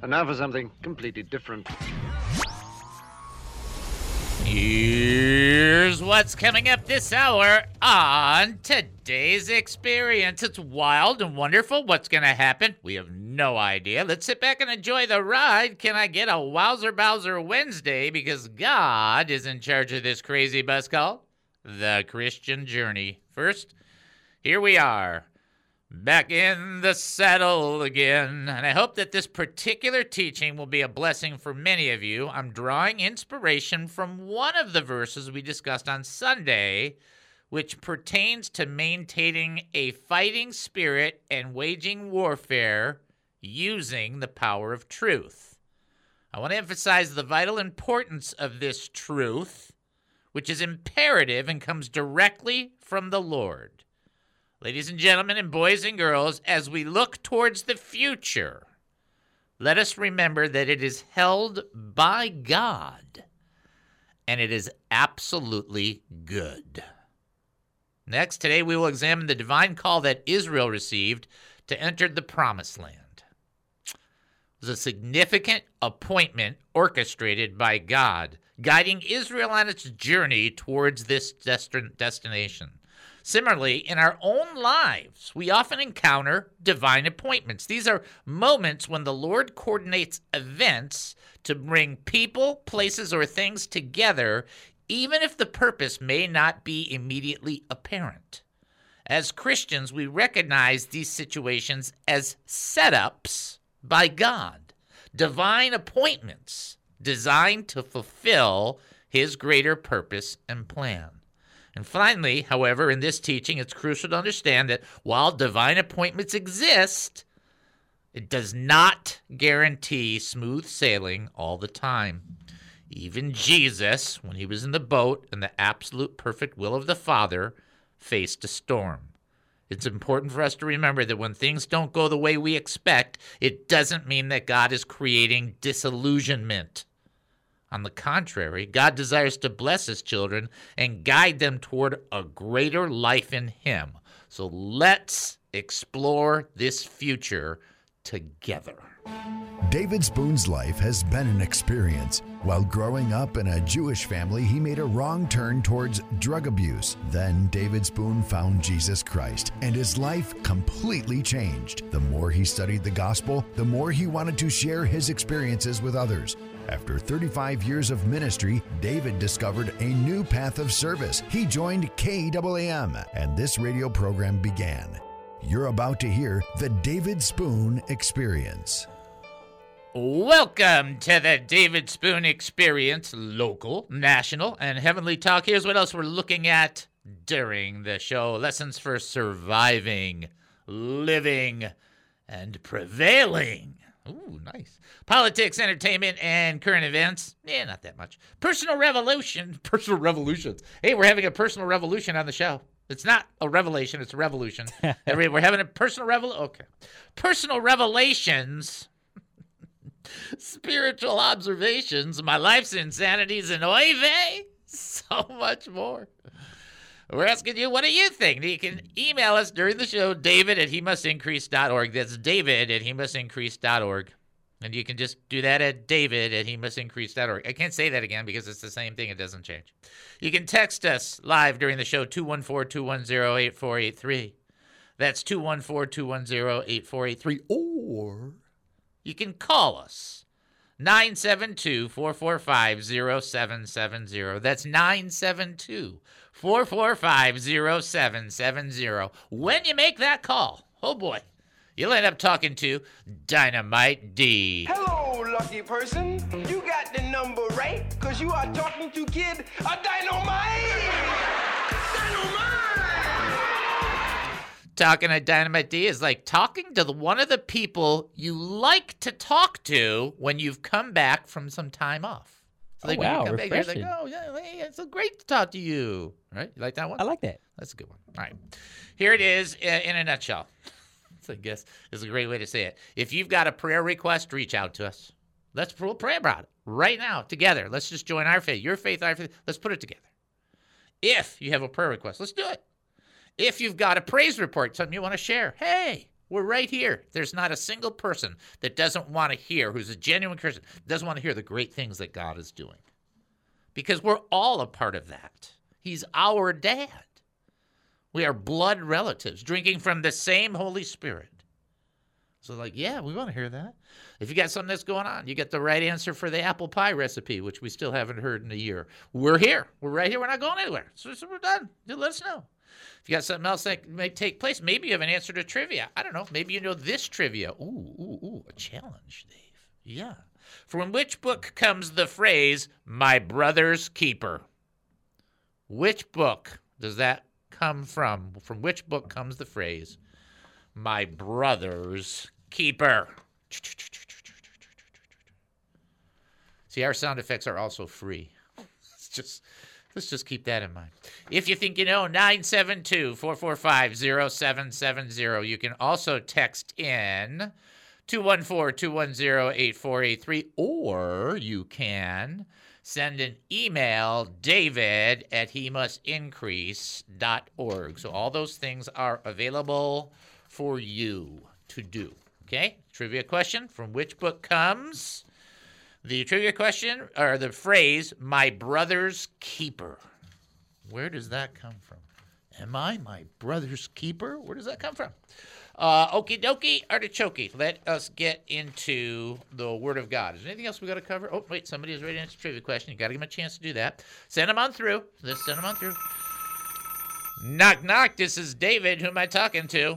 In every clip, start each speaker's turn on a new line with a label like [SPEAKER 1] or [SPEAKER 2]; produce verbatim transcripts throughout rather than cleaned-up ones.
[SPEAKER 1] And now for something completely different.
[SPEAKER 2] Here's what's coming up this hour on today's experience. It's wild and wonderful. What's going to happen? We have no idea. Let's sit back and enjoy the ride. Can I get a Wowzer Bowser Wednesday? Because God is in charge of this crazy bus called The Christian Journey. First, here we are. Back in the saddle again, and I hope that this particular teaching will be a blessing for many of you. I'm drawing inspiration from one of the verses we discussed on Sunday, which pertains to maintaining a fighting spirit and waging warfare using the power of truth. I want to emphasize the vital importance of this truth, which is imperative and comes directly from the Lord. Ladies and gentlemen and boys and girls, as we look towards the future, let us remember that it is held by God, and it is absolutely good. Next, today we will examine the divine call that Israel received to enter the Promised Land. It was a significant appointment orchestrated by God, guiding Israel on its journey towards this destin- destination. Similarly, in our own lives, we often encounter divine appointments. These are moments when the Lord coordinates events to bring people, places, or things together, even if the purpose may not be immediately apparent. As Christians, we recognize these situations as setups by God, divine appointments designed to fulfill His greater purpose and plan. And finally, however, in this teaching, it's crucial to understand that while divine appointments exist, it does not guarantee smooth sailing all the time. Even Jesus, when he was in the boat in the absolute perfect will of the Father, faced a storm. It's important for us to remember that when things don't go the way we expect, it doesn't mean that God is creating disillusionment. On the contrary, God desires to bless His children and guide them toward a greater life in Him. So let's explore this future together.
[SPEAKER 3] David Spoon's life has been an experience. While growing up in a Jewish family, he made a wrong turn towards drug abuse. Then David Spoon found Jesus Christ, and his life completely changed. The more he studied the gospel, the more he wanted to share his experiences with others. After thirty-five years of ministry, David discovered a new path of service. He joined K A A M, and this radio program began. You're about to hear the David Spoon Experience.
[SPEAKER 2] Welcome to the David Spoon Experience, local, national, and heavenly talk. Here's what else we're looking at during the show. Lessons for surviving, living, and prevailing. Ooh, nice. Politics, entertainment, and current events. Yeah, not that much. Personal revolution. Personal revolutions. Hey, we're having a personal revolution on the show. It's not a revelation, it's a revolution. Every, we're having a personal revolution. Okay. Personal revelations. Spiritual observations, my life's insanities, and oy vey, so much more. We're asking you, what do you think? You can email us during the show, david at he must increase dot org. That's david at he must increase dot org. And you can just do that at david at he must increase dot org. I can't say that again because it's the same thing. It doesn't change. You can text us live during the show, two one four, two one zero, eight four eight three. That's two one four, two one zero, eight four eight three. Or you can call us, nine seven two, four four five, zero seven seven zero. That's nine seven two, four four five, zero seven seven zero. When you make that call, oh boy, you'll end up talking to Dynamite D.
[SPEAKER 4] Hello, lucky person. You got the number right, because you are talking to Kid a Dynamite. Dynamite!
[SPEAKER 2] Talking to Dynamite D is like talking to the, one of the people you like to talk to when you've come back from some time off. So like
[SPEAKER 5] oh,
[SPEAKER 2] when
[SPEAKER 5] wow,
[SPEAKER 2] you come back, you're
[SPEAKER 5] refreshing.
[SPEAKER 2] like, oh, yeah, hey, it's so great to talk to you. Right? You like that one?
[SPEAKER 5] I like that.
[SPEAKER 2] That's a good one. All right. Here it is uh, in a nutshell. I guess is a great way to say it. If you've got a prayer request, reach out to us. Let's we'll pray about it right now together. Let's just join our faith, your faith, our faith. Let's put it together. If you have a prayer request, let's do it. If you've got a praise report, something you want to share, hey, We're right here. There's not a single person that doesn't want to hear, who's a genuine Christian, doesn't want to hear the great things that God is doing. Because we're all a part of that. He's our dad. We are blood relatives, drinking from the same Holy Spirit. So like, yeah, we want to hear that. If you got something that's going on, you get the right answer for the apple pie recipe, which we still haven't heard in a year. We're here. We're right here. We're not going anywhere. So, so we're done. Just let us know. If you got something else that may take place, maybe you have an answer to trivia. I don't know. Maybe you know this trivia. Ooh, ooh, ooh, a challenge, Dave. Yeah. From which book comes the phrase, my brother's keeper? Which book does that come from? From which book comes the phrase, my brother's keeper? See, our sound effects are also free. Let's just, let's just keep that in mind. If you think you know, nine seven two, four four five, zero seven seven zero. You can also text in two one four, two one zero, eight four eight three, or you can send an email, David at he must increase dot org. So all those things are available for you to do. Okay? Trivia question. From which book comes the trivia question, or the phrase, my brother's keeper? Where does that come from? Am I my brother's keeper? Where does that come from? Uh, okie dokie, artichoke. Let us get into the Word of God. Is there anything else we got to cover? Oh, wait, somebody is ready to answer a trivia question. You got to give them a chance to do that. Send them on through. Let's send them on through. Knock, knock. This is David. Who am I talking to?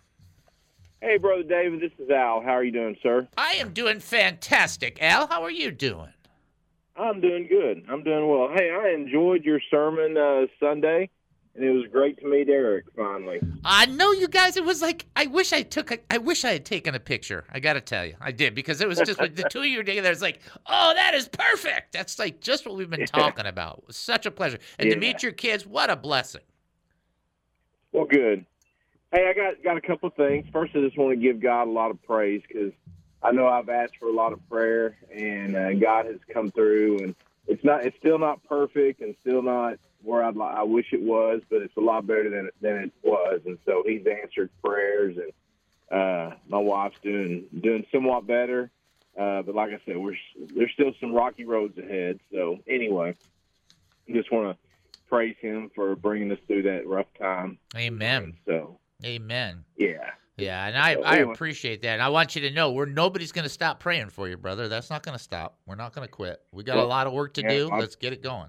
[SPEAKER 5] Hey, Brother David, this is Al. How are you doing, sir?
[SPEAKER 2] I am doing fantastic. Al, how are you doing?
[SPEAKER 5] I'm doing good. I'm doing well. Hey, I enjoyed your sermon uh, Sunday, and it was great to meet Eric finally.
[SPEAKER 2] I know, you guys. It was like, I wish I took a, I wish I had taken a picture. I got to tell you, I did, because it was just with the two of you together. It's like, oh, that is perfect. That's like just what we've been talking about. It was such a pleasure, and
[SPEAKER 5] Yeah.
[SPEAKER 2] to meet your kids, what a blessing.
[SPEAKER 5] Well, good. Hey, I got got a couple of things. First, I just want to give God a lot of praise because I know I've asked for a lot of prayer, and uh, God has come through. And it's not, it's still not perfect, and still not where I'd li- I wish it was, but it's a lot better than it, than it was. And so He's answered prayers, and uh, my wife's doing doing somewhat better. Uh, but like I said, we're there's still some rocky roads ahead. So anyway, I just want to praise Him for bringing us through that rough time.
[SPEAKER 2] Amen.
[SPEAKER 5] So.
[SPEAKER 2] Amen.
[SPEAKER 5] Yeah.
[SPEAKER 2] Yeah, and I,
[SPEAKER 5] So,
[SPEAKER 2] I
[SPEAKER 5] anyway.
[SPEAKER 2] appreciate that. And I want you to know, we're nobody's going to stop praying for you, brother. That's not going to stop. We're not going to quit. We got
[SPEAKER 5] Well,
[SPEAKER 2] a lot of work to
[SPEAKER 5] yeah,
[SPEAKER 2] do.
[SPEAKER 5] I-
[SPEAKER 2] Let's get it going.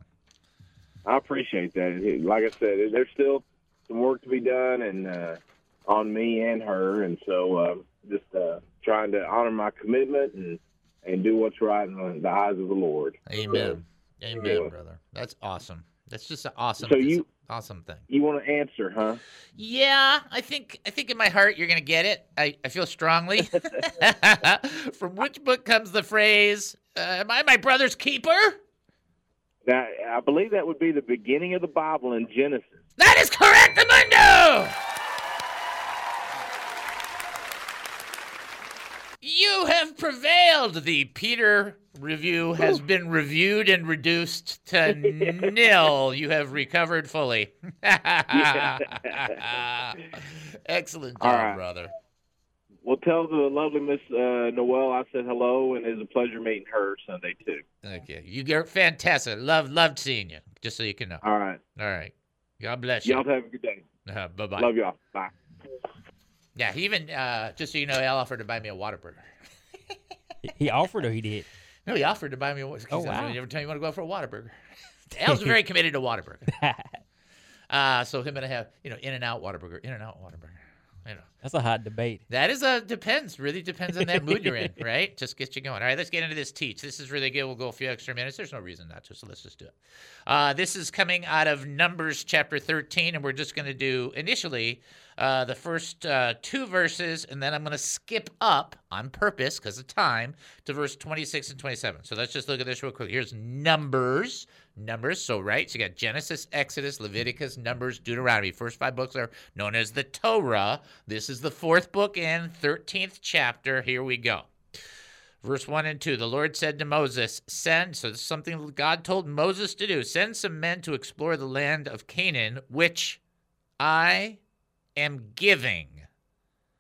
[SPEAKER 5] I appreciate that. Like I said, there's still some work to be done, and uh, on me and her, and so uh, just uh, trying to honor my commitment and, and do what's right in the eyes of the Lord.
[SPEAKER 2] Amen. Amen,
[SPEAKER 5] yeah.
[SPEAKER 2] brother. That's awesome. That's just an awesome,
[SPEAKER 5] So you-
[SPEAKER 2] awesome thing.
[SPEAKER 5] You want to answer, huh?
[SPEAKER 2] Yeah, I think I think in my heart you're gonna get it. I, I feel strongly. From which book comes the phrase, uh, am I my brother's keeper?
[SPEAKER 5] Now, I believe that would be the beginning of the Bible in Genesis.
[SPEAKER 2] That is correct, Amundo! You have prevailed. The Peter review has been reviewed and reduced to nil. You have recovered fully. Excellent job,
[SPEAKER 5] All right.
[SPEAKER 2] brother.
[SPEAKER 5] Well, tell the lovely Miss uh, Noelle I said hello, and it was a pleasure meeting her Sunday, too.
[SPEAKER 2] Okay, you get fantastic. Love, loved seeing you. Just so you can know.
[SPEAKER 5] All right.
[SPEAKER 2] All right. God bless you.
[SPEAKER 5] Y'all have a good day.
[SPEAKER 2] Uh, bye bye.
[SPEAKER 5] Love y'all. Bye.
[SPEAKER 2] Yeah, he even uh, just so you know, Al offered to buy me a Whataburger.
[SPEAKER 6] He offered or he did?
[SPEAKER 2] No, he offered to buy me a Whataburger.
[SPEAKER 6] Oh, wow.
[SPEAKER 2] Every time you want to go out for a Whataburger. Al's very committed to Whataburger. Uh, so him and I have, you know, In-N-Out Whataburger, In-N-Out Whataburger. You know,
[SPEAKER 6] That's a hot debate.
[SPEAKER 2] that is a depends. Really depends on that mood you're in, right? Just gets you going. All right, let's get into this teach. This is really good. We'll go a few extra minutes. There's no reason not to, so let's just do it. Uh, this is coming out of Numbers chapter thirteen, and we're just going to do initially uh, the first uh, two verses, and then I'm going to skip up on purpose because of time to verse twenty-six and twenty-seven. So let's just look at this real quick. Here's Numbers. Numbers, so right, so you got Genesis, Exodus, Leviticus, Numbers, Deuteronomy. First five books are known as the Torah. This is the fourth book in thirteenth chapter. Here we go. Verse one and two, the Lord said to Moses, send, so this is something God told Moses to do, send some men to explore the land of Canaan, which I am giving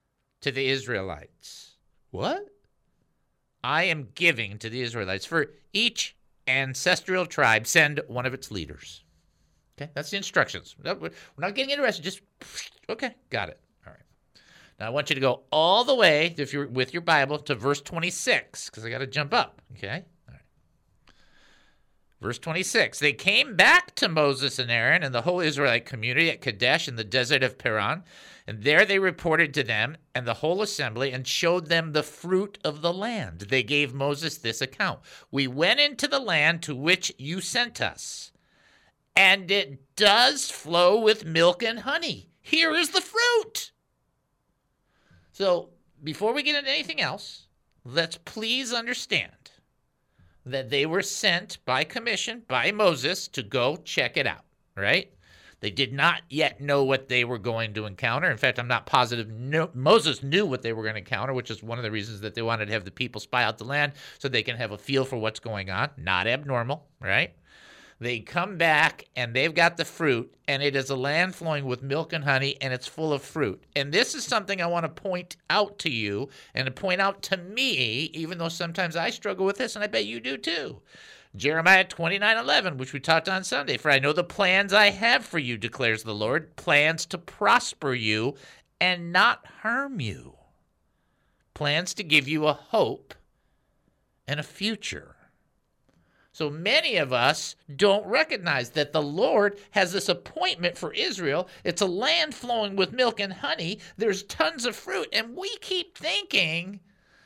[SPEAKER 2] to the Israelites. What? I am giving to the Israelites. For each ancestral tribe, send one of its leaders. Okay, that's the instructions. We're not getting interested. Just, okay, got it. All right. Now I want you to go all the way, if you're with your Bible, to verse twenty-six, because I got to jump up. Okay. All right. Verse twenty-six. They came back to Moses and Aaron and the whole Israelite community at Kadesh in the desert of Paran, and there they reported to them and the whole assembly and showed them the fruit of the land. They gave Moses this account. We went into the land to which you sent us, and it does flow with milk and honey. Here is the fruit. So before we get into anything else, let's please understand that they were sent by commission by Moses to go check it out, right? They did not yet know what they were going to encounter. In fact, I'm not positive no, Moses knew what they were going to encounter, which is one of the reasons that they wanted to have the people spy out the land so they can have a feel for what's going on. Not abnormal, right? They come back, and they've got the fruit, and it is a land flowing with milk and honey, and it's full of fruit. And this is something I want to point out to you and to point out to me, even though sometimes I struggle with this, and I bet you do too. Jeremiah twenty-nine eleven, which we talked on Sunday. For I know the plans I have for you, declares the Lord, plans to prosper you and not harm you. Plans to give you a hope and a future. So many of us don't recognize that the Lord has this appointment for Israel. It's a land flowing with milk and honey. There's tons of fruit, and we keep thinking,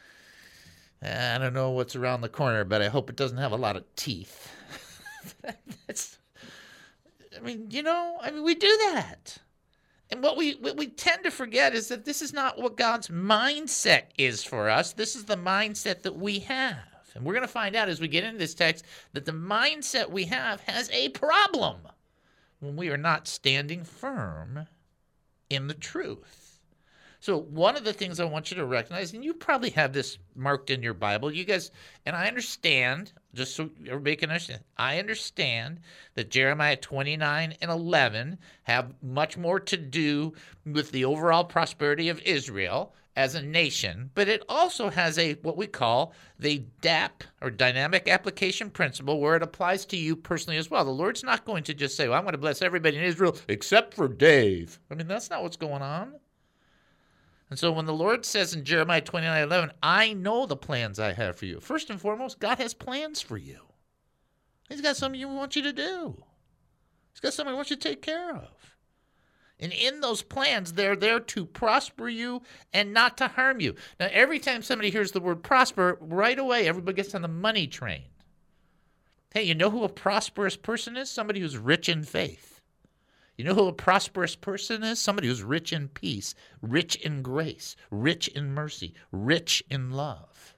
[SPEAKER 2] I don't know what's around the corner, but I hope it doesn't have a lot of teeth. That's, I mean, you know, I mean, we do that. And what we what we tend to forget is that this is not what God's mindset is for us. This is the mindset that we have. And we're going to find out as we get into this text that the mindset we have has a problem when we are not standing firm in the truth. So one of the things I want you to recognize, and you probably have this marked in your Bible, you guys, and I understand, just so everybody can understand, I understand that Jeremiah twenty-nine and eleven have much more to do with the overall prosperity of Israel as a nation, but it also has a what we call the D A P, or dynamic application principle, where it applies to you personally as well. The Lord's not going to just say, well, I'm going to bless everybody in Israel except for Dave. I mean, that's not what's going on. And so when the Lord says in Jeremiah twenty-nine eleven, I know the plans I have for you. First and foremost, God has plans for you. He's got something he wants you to do. He's got something he wants you to take care of. And in those plans, they're there to prosper you and not to harm you. Now, every time somebody hears the word prosper, right away, everybody gets on the money train. Hey, you know who a prosperous person is? Somebody who's rich in faith. You know who a prosperous person is? Somebody who's rich in peace, rich in grace, rich in mercy, rich in love.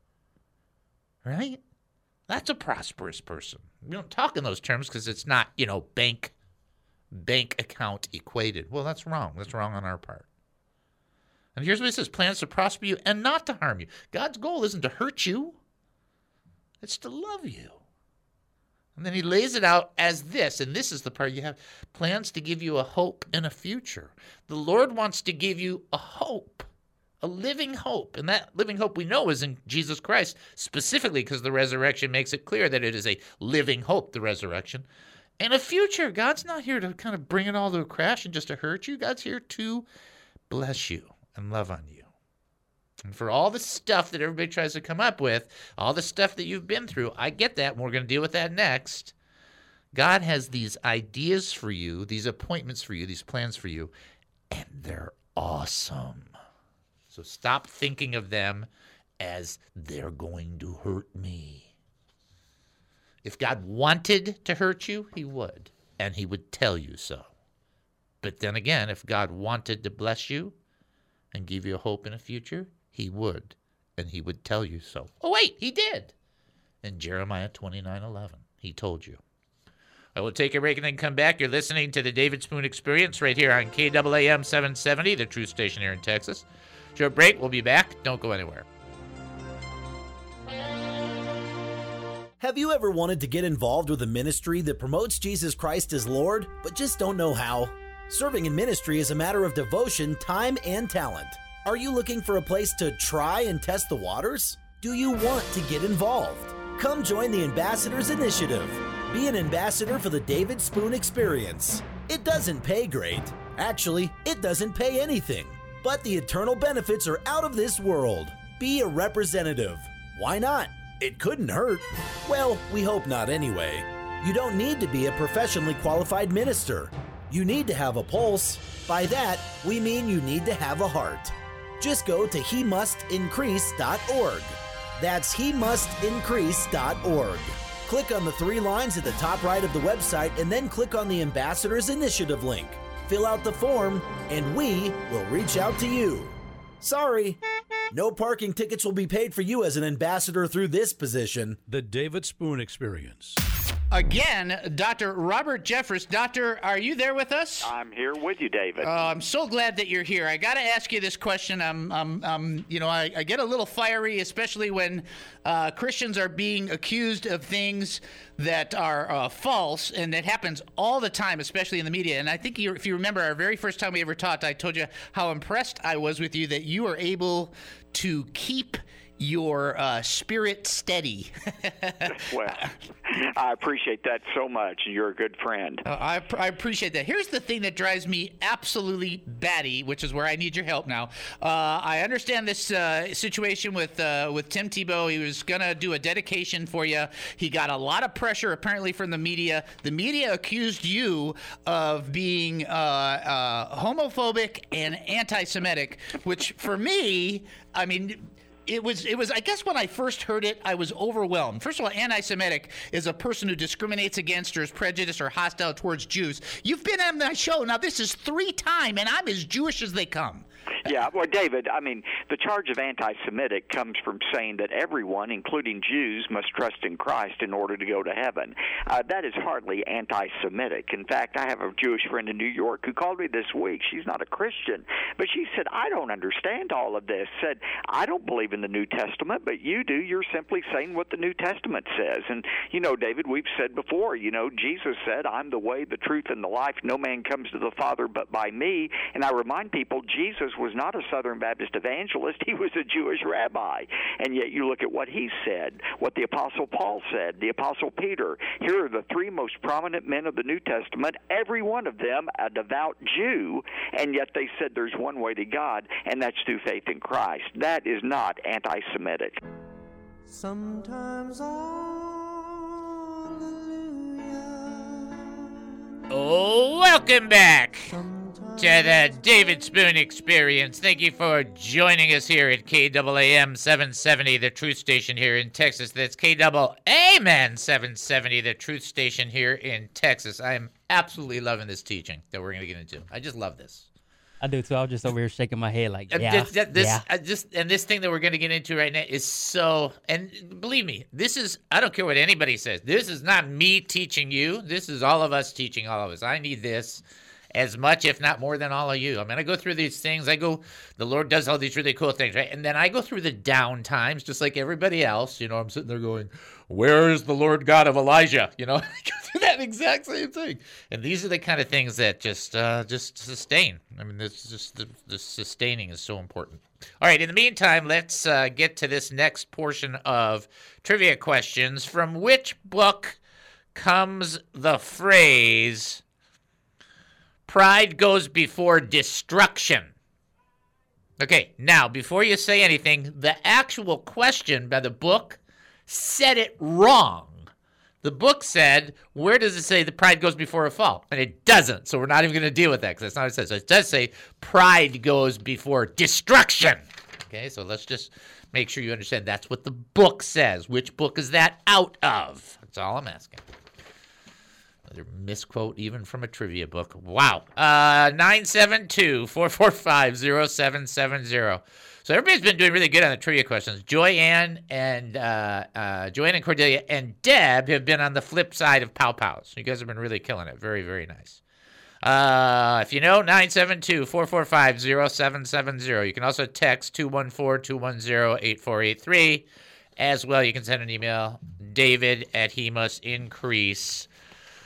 [SPEAKER 2] Right? That's a prosperous person. We don't talk in those terms because it's not, you know, bank bank account equated. Well, that's wrong. That's wrong on our part. And here's what it says, plans to prosper you and not to harm you. God's goal isn't to hurt you. It's to love you. And then he lays it out as this, and this is the part you have, plans to give you a hope and a future. The Lord wants to give you a hope, a living hope. And that living hope we know is in Jesus Christ, specifically because the resurrection makes it clear that it is a living hope, the resurrection. And a future. God's not here to kind of bring it all to a crash and just to hurt you. God's here to bless you and love on you. And for all the stuff that everybody tries to come up with, all the stuff that you've been through, I get that, and we're going to deal with that next. God has these ideas for you, these appointments for you, these plans for you, and they're awesome. So stop thinking of them as they're going to hurt me. If God wanted to hurt you, he would, and he would tell you so. But then again, if God wanted to bless you and give you a hope and a future, he would, and he would tell you so. Oh, wait, he did. In Jeremiah twenty-nine eleven, he told you. I will take a break and then come back. You're listening to the David Spoon Experience right here on K A A M seven seventy, the Truth Station here in Texas. Short break, we'll be back. Don't go anywhere.
[SPEAKER 7] Have you ever wanted to get involved with a ministry that promotes Jesus Christ as Lord, but just don't know how? Serving in ministry is a matter of devotion, time, and talent. Are you looking for a place to try and test the waters? Do you want to get involved? Come join the Ambassadors Initiative. Be an ambassador for the David Spoon Experience. It doesn't pay great. Actually, it doesn't pay anything. But the eternal benefits are out of this world. Be a representative. Why not? It couldn't hurt. Well, we hope not anyway. You don't need to be a professionally qualified minister. You need to have a pulse. By that, we mean you need to have a heart. Just go to he must increase dot org. That's he must increase dot org. Click on the three lines at the top right of the website and then click on the Ambassadors Initiative link. Fill out the form, and we will reach out to you. Sorry, no parking tickets will be paid for you as an ambassador through this position.
[SPEAKER 8] The David Spoon Experience.
[SPEAKER 9] Again, Doctor Robert Jeffress. Doctor, are you there with us?
[SPEAKER 10] I'm here with you, David.
[SPEAKER 9] Uh, I'm so glad that you're here. I got to ask you this question. I'm, I'm, I'm you know, I, I get a little fiery, especially when uh, Christians are being accused of things that are uh, false, and that happens all the time, especially in the media. And I think you, if you remember our very first time we ever talked, I told you how impressed I was with you that you were able to keep your uh, spirit steady.
[SPEAKER 10] Well, I appreciate that so much. You're a good friend.
[SPEAKER 9] Uh, I, I appreciate that. Here's the thing that drives me absolutely batty, which is where I need your help now. Uh, I understand this uh, situation with uh, with Tim Tebow. He was going to do a dedication for you. He got a lot of pressure, apparently, from the media. The media accused you of being uh, uh, homophobic and anti-Semitic, which for me, I mean... It was, it was. I guess when I first heard it, I was overwhelmed. First of all, anti-Semitic is a person who discriminates against or is prejudiced or hostile towards Jews. You've been on my show. Now, this is three time, and I'm as Jewish as they come.
[SPEAKER 10] Yeah, well, David, I mean, the charge of anti-Semitic comes from saying that everyone, including Jews, must trust in Christ in order to go to heaven. Uh, that is hardly anti-Semitic. In fact, I have a Jewish friend in New York who called me this week. She's not a Christian, but she said, I don't understand all of this. Said, I don't believe in the New Testament, but you do. You're simply saying what the New Testament says. And, you know, David, we've said before, you know, Jesus said, I'm the way, the truth, and the life. No man comes to the Father but by me. And I remind people, Jesus was not a Southern Baptist evangelist. He was a Jewish rabbi. And yet you look at what he said, what the Apostle Paul said, the Apostle Peter. Here are the three most prominent men of the New Testament, every one of them a devout Jew, and yet they said there's one way to God, and that's through faith in Christ. That is not anti-Semitic.
[SPEAKER 11] Sometimes
[SPEAKER 2] Oh, welcome back to the David Spoon Experience. Thank you for joining us here at K A A M seven seventy, the truth station here in Texas. That's K A A M seven seventy, the truth station here in Texas. I am absolutely loving this teaching that we're going to get into. I just love this.
[SPEAKER 6] I do too. I was just over here shaking my head like, yeah,
[SPEAKER 2] this, this, this
[SPEAKER 6] yeah.
[SPEAKER 2] I just and this thing that we're going to get into right now is so. And believe me, this is. I don't care what anybody says. This is not me teaching you. This is all of us teaching all of us. I need this as much, if not more, than all of you. I mean, I go through these things. I go. The Lord does all these really cool things, right? And then I go through the down times, just like everybody else. You know, I'm sitting there going, "Where is the Lord God of Elijah?" You know, I go through that exact same thing. And these are the kind of things that just uh, just sustain. I mean, this is just the, the sustaining is so important. All right. In the meantime, let's uh, get to this next portion of trivia questions. From which book comes the phrase "Pride goes before destruction"? Okay, now, before you say anything, the actual question by the book said it wrong. The book said, where does it say the pride goes before a fall? And it doesn't, so we're not even going to deal with that because that's not what it says. So it does say pride goes before destruction. Okay, so let's just make sure you understand that's what the book says. Which book is that out of? That's all I'm asking. Another misquote even from a trivia book. Wow. Uh, nine seven two, four four five, zero seven seven zero. So everybody's been doing really good on the trivia questions. Joyanne and uh, uh, Joanne and Cordelia and Deb have been on the flip side of Pow Pows. You guys have been really killing it. Very, very nice. Uh, if you know, nine seven two, four four five, zero seven seven zero. You can also text two one four, two one zero, eight four eight three. As well, you can send an email, David at he must increase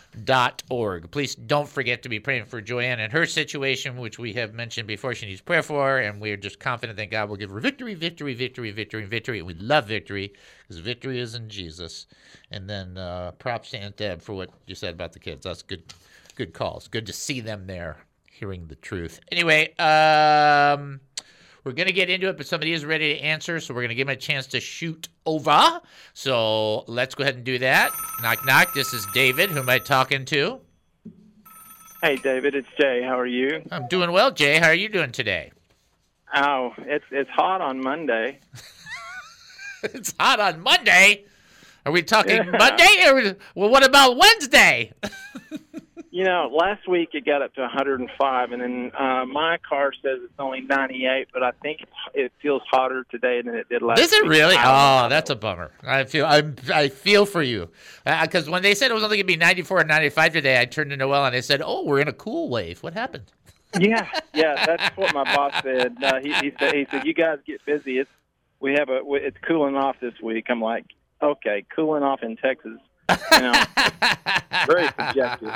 [SPEAKER 2] dot org. Please don't forget to be praying for Joanne and her situation, which we have mentioned before she needs prayer for, and we're just confident that God will give her victory, victory, victory, victory, victory. And we love victory because victory is in Jesus. And then uh, props to Aunt Deb for what you said about the kids. That's good, good calls. Good to see them there hearing the truth. Anyway, um... we're going to get into it, but somebody is ready to answer, so we're going to give him a chance to shoot over. So let's go ahead and do that. Knock, knock. This is David. Who am I talking to?
[SPEAKER 12] Hey, David. It's Jay. How are you?
[SPEAKER 2] I'm doing well, Jay. How are you doing today?
[SPEAKER 12] Oh, it's it's hot on Monday.
[SPEAKER 2] It's hot on Monday? Are we talking
[SPEAKER 12] Yeah.
[SPEAKER 2] Monday? Or, well, what about Wednesday?
[SPEAKER 12] You know, last week it got up to one hundred five, and then uh, my car says it's only ninety-eight, but I think it feels hotter today than it did last week.
[SPEAKER 2] Is it really?
[SPEAKER 12] I don't know.
[SPEAKER 2] Oh, that's a bummer. I feel I I feel for you. Because uh, when they said it was only going to be ninety-four and ninety-five today, I turned to Noel and they said, oh, we're in a cool wave. What happened?
[SPEAKER 12] Yeah, yeah, that's what my boss said. Uh, he, he said, he said, you guys get busy. It's we have a it's cooling off this week. I'm like, okay, cooling off in Texas. You know, very subjective.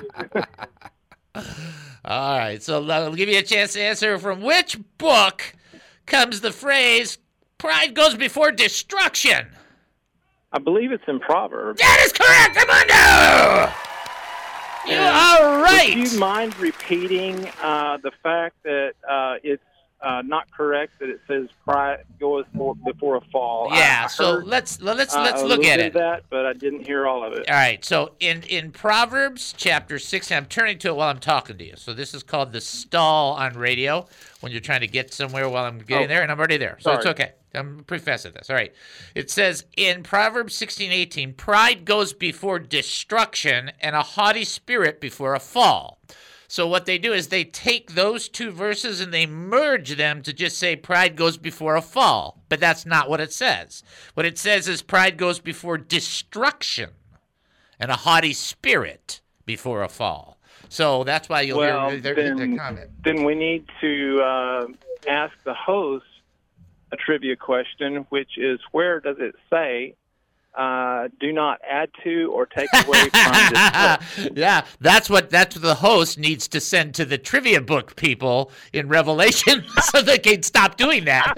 [SPEAKER 2] All right, so I'll give you a chance to answer. From which book comes the phrase, pride goes before destruction?
[SPEAKER 12] I believe it's in Proverbs.
[SPEAKER 2] That is correct, Armando! You are right.
[SPEAKER 12] Would you mind repeating uh, the fact that uh, it's uh, not correct that it says pride goes for, before a fall?
[SPEAKER 2] Yeah,
[SPEAKER 12] I, I
[SPEAKER 2] so
[SPEAKER 12] heard,
[SPEAKER 2] let's let's
[SPEAKER 12] uh,
[SPEAKER 2] let's
[SPEAKER 12] a
[SPEAKER 2] look
[SPEAKER 12] little
[SPEAKER 2] at
[SPEAKER 12] bit
[SPEAKER 2] it.
[SPEAKER 12] of that, but I didn't hear all of it.
[SPEAKER 2] All right, so in, in Proverbs chapter six, I'm turning to it while I'm talking to you. So this is called the stall on radio when you're trying to get somewhere while I'm getting
[SPEAKER 12] Oh,
[SPEAKER 2] there, and I'm already there. So
[SPEAKER 12] sorry.
[SPEAKER 2] it's okay. I'm professing this. All right. It says in Proverbs sixteen eighteen, pride goes before destruction and a haughty spirit before a fall. So what they do is they take those two verses and they merge them to just say pride goes before a fall. But that's not what it says. What it says is pride goes before destruction and a haughty spirit before a fall. So that's why you'll
[SPEAKER 12] well,
[SPEAKER 2] hear their,
[SPEAKER 12] then,
[SPEAKER 2] their comment.
[SPEAKER 12] then we need to uh, ask the host a trivia question, which is where does it say uh, do not add to or take away from this book?
[SPEAKER 2] Yeah, that's what that's what the host needs to send to the trivia book people in Revelation so they can stop doing that.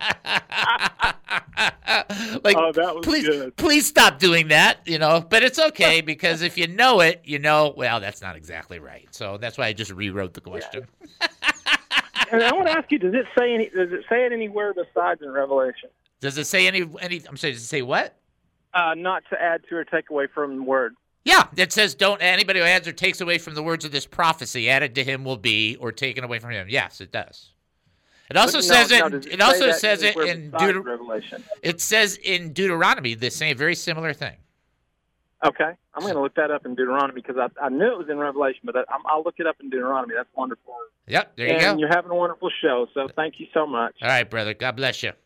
[SPEAKER 2] Like,
[SPEAKER 12] Oh, that was
[SPEAKER 2] please,
[SPEAKER 12] good.
[SPEAKER 2] please stop doing that, you know. But it's okay because if you know it, you know, well, that's not exactly right. So that's why I just rewrote the question.
[SPEAKER 12] And I want to ask you, does it say any? Does it say it anywhere besides in Revelation?
[SPEAKER 2] Does it say any any I'm sorry, does it say what?
[SPEAKER 12] Uh, not to add to or take away from the word.
[SPEAKER 2] Yeah, it says don't anybody who adds or takes away from the words of this prophecy added to him will be or taken away from him. Yes, it does. It also
[SPEAKER 12] But
[SPEAKER 2] says
[SPEAKER 12] no,
[SPEAKER 2] it.
[SPEAKER 12] no, does it
[SPEAKER 2] it also
[SPEAKER 12] say that
[SPEAKER 2] says it
[SPEAKER 12] anywhere
[SPEAKER 2] in
[SPEAKER 12] besides
[SPEAKER 2] Deuter-
[SPEAKER 12] Revelation.
[SPEAKER 2] It says in Deuteronomy the same, very similar thing.
[SPEAKER 12] Okay, I'm going to look that up in Deuteronomy because I, I knew it was in Revelation, but I, I'm, I'll look it up in Deuteronomy. That's wonderful.
[SPEAKER 2] Yep, there you
[SPEAKER 12] and
[SPEAKER 2] go.
[SPEAKER 12] you're having a wonderful show, so thank you so much.
[SPEAKER 2] All right, brother. God bless you.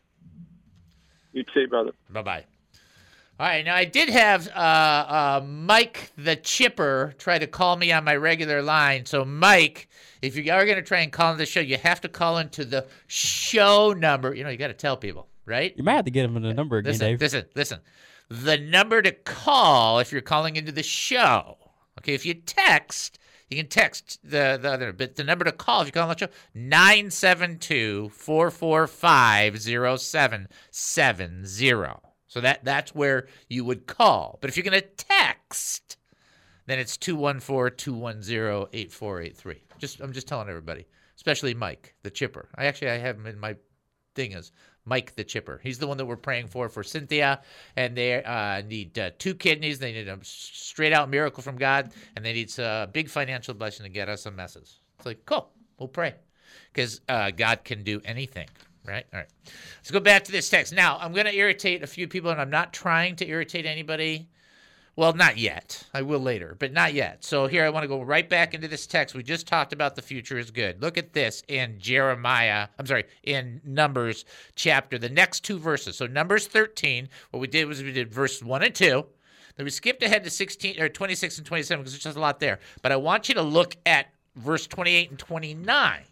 [SPEAKER 12] You too, brother.
[SPEAKER 2] Bye bye. All right, now I did have uh, uh, Mike the Chipper try to call me on my regular line. So, Mike, if you are going to try and call into the show, you have to call into the show number. You know, you got to tell people, right?
[SPEAKER 6] You might have to get him the number again,
[SPEAKER 2] Listen,
[SPEAKER 6] Dave.
[SPEAKER 2] listen, listen. The number to call if you're calling into the show. Okay, if you text, you can text the, the other, but the number to call if you call on the show, nine seven two, four four five, zero seven seven zero. So that, that's where you would call. But if you're going to text, then it's two one four, two one zero, eight four eight three. Just I'm just telling everybody, especially Mike, the Chipper. I actually I have him in my thing as Mike the Chipper. He's the one that we're praying for for Cynthia, and they uh, need uh, two kidneys. They need a straight-out miracle from God, and they need a big financial blessing to get us some messes. It's like, cool, we'll pray because uh, God can do anything. Right? All right. Let's go back to this text. Now, I'm going to irritate a few people, and I'm not trying to irritate anybody. Well, not yet. I will later, but not yet. So here I want to go right back into this text. We just talked about the future is good. Look at this in Jeremiah. I'm sorry, in Numbers chapter, the next two verses. So Numbers thirteen, what we did was we did verse one and two. Then we skipped ahead to sixteen or twenty-six and twenty-seven because there's just a lot there. But I want you to look at verse twenty-eight and twenty-nine.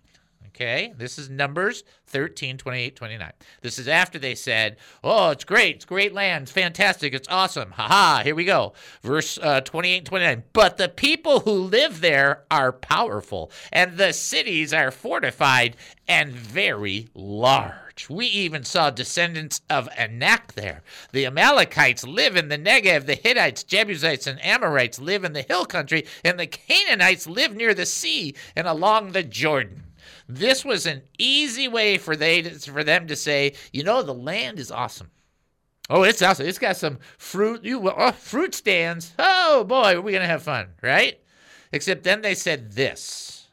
[SPEAKER 2] Okay, this is Numbers thirteen, twenty-eight, twenty-nine. This is after they said, oh, it's great, it's great land, it's fantastic, it's awesome. Ha-ha, here we go. Verse uh, twenty-eight and twenty-nine. But the people who live there are powerful, and the cities are fortified and very large. We even saw descendants of Anak there. The Amalekites live in the Negev, the Hittites, Jebusites, and Amorites live in the hill country, and the Canaanites live near the sea and along the Jordan. This was an easy way for they to, for them to say, you know, the land is awesome. Oh, it's awesome. It's got some fruit, you oh, fruit stands. Oh boy, are we gonna have fun, right? Except then they said this.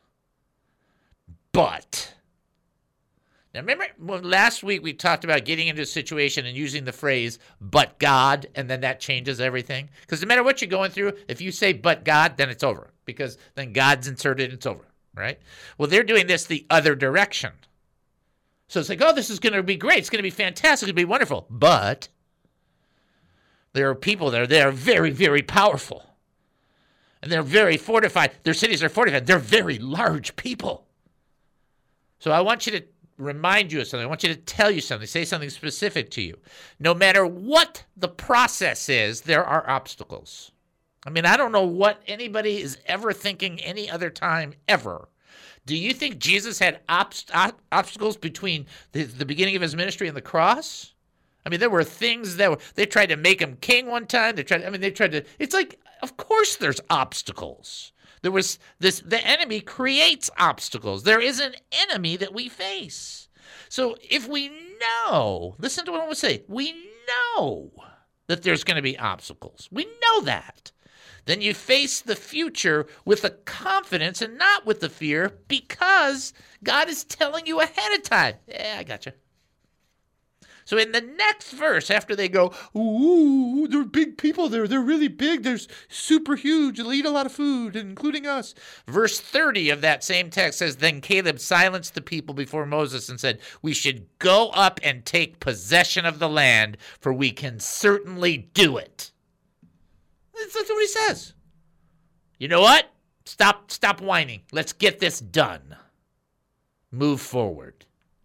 [SPEAKER 2] But now remember when last week we talked about getting into a situation and using the phrase "but God," and then that changes everything. Because no matter what you're going through, if you say "but God," then it's over. Because then God's inserted, and it's over. Right? Well, they're doing this the other direction. So it's like, oh, this is going to be great. It's going to be fantastic. It's going to be wonderful. But there are people there. They are very, very powerful. And they're very fortified. Their cities are fortified. They're very large people. So I want you to remind you of something. I want you to tell you something. Say something specific to you. No matter what the process is, there are obstacles. I mean, I don't know what anybody is ever thinking any other time ever. Do you think Jesus had obst- ob- obstacles between the, the beginning of his ministry and the cross? I mean, there were things that were, they tried to make him king one time. They tried, I mean, they tried to, it's like, of course there's obstacles. There was this, the enemy creates obstacles. There is an enemy that we face. So if we know, listen to what I'm going to say, we know that there's going to be obstacles. We know that. Then you face the future with a confidence and not with the fear because God is telling you ahead of time. Yeah, I got you. So in the next verse, after they go, ooh, they're big people there. They're really big. They're super huge. They'll eat a lot of food, including us. Verse thirty of that same text says, then Caleb silenced the people before Moses and said, we should go up and take possession of the land, for we can certainly do it. That's what he says. You know what? Stop, stop whining. Let's get this done. Move forward.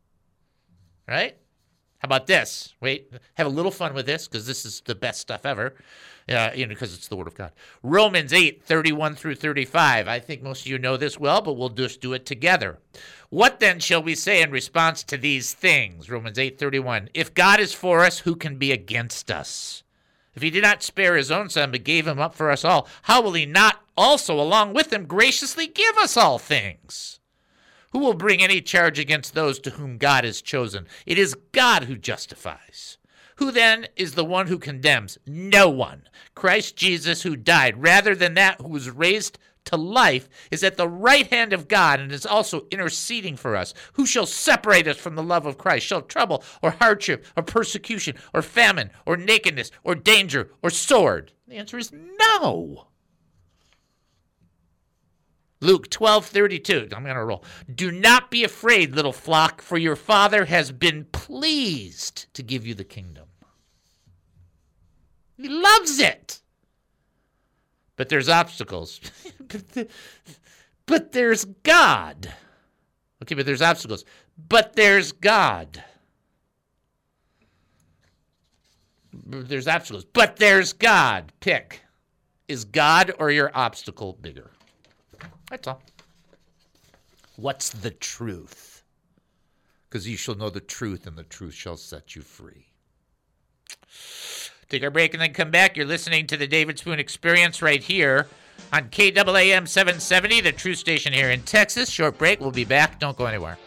[SPEAKER 2] Right? How about this? Wait, have a little fun with this because this is the best stuff ever. Uh, you know, because it's the Word of God. Romans eight, thirty-one through thirty-five. I think most of you know this well, but we'll just do it together. What then shall we say in response to these things? Romans eight, thirty-one. If God is for us, who can be against us? If he did not spare his own son, but gave him up for us all, how will he not also, along with him, graciously give us all things? Who will bring any charge against those to whom God has chosen? It is God who justifies. Who then is the one who condemns? No one. Christ Jesus, who died, rather than that who was raised to life, is at the right hand of God and is also interceding for us. Who shall separate us from the love of Christ? Shall trouble or hardship or persecution or famine or nakedness or danger or sword? The answer is no. Luke twelve thirty-two. I'm going to roll. Do not be afraid, little flock, for your Father has been pleased to give you the kingdom. He loves it. But there's obstacles. but, the, but there's God. Okay, but there's obstacles. But there's God. There's obstacles. But there's God. Pick. Is God or your obstacle bigger? That's all. What's the truth? Because you shall know the truth, and the truth shall set you free. Take our break and then come back. You're listening to the David Spoon Experience right here on K A A M seven seventy, the True Station here in Texas. Short break. We'll be back. Don't go anywhere.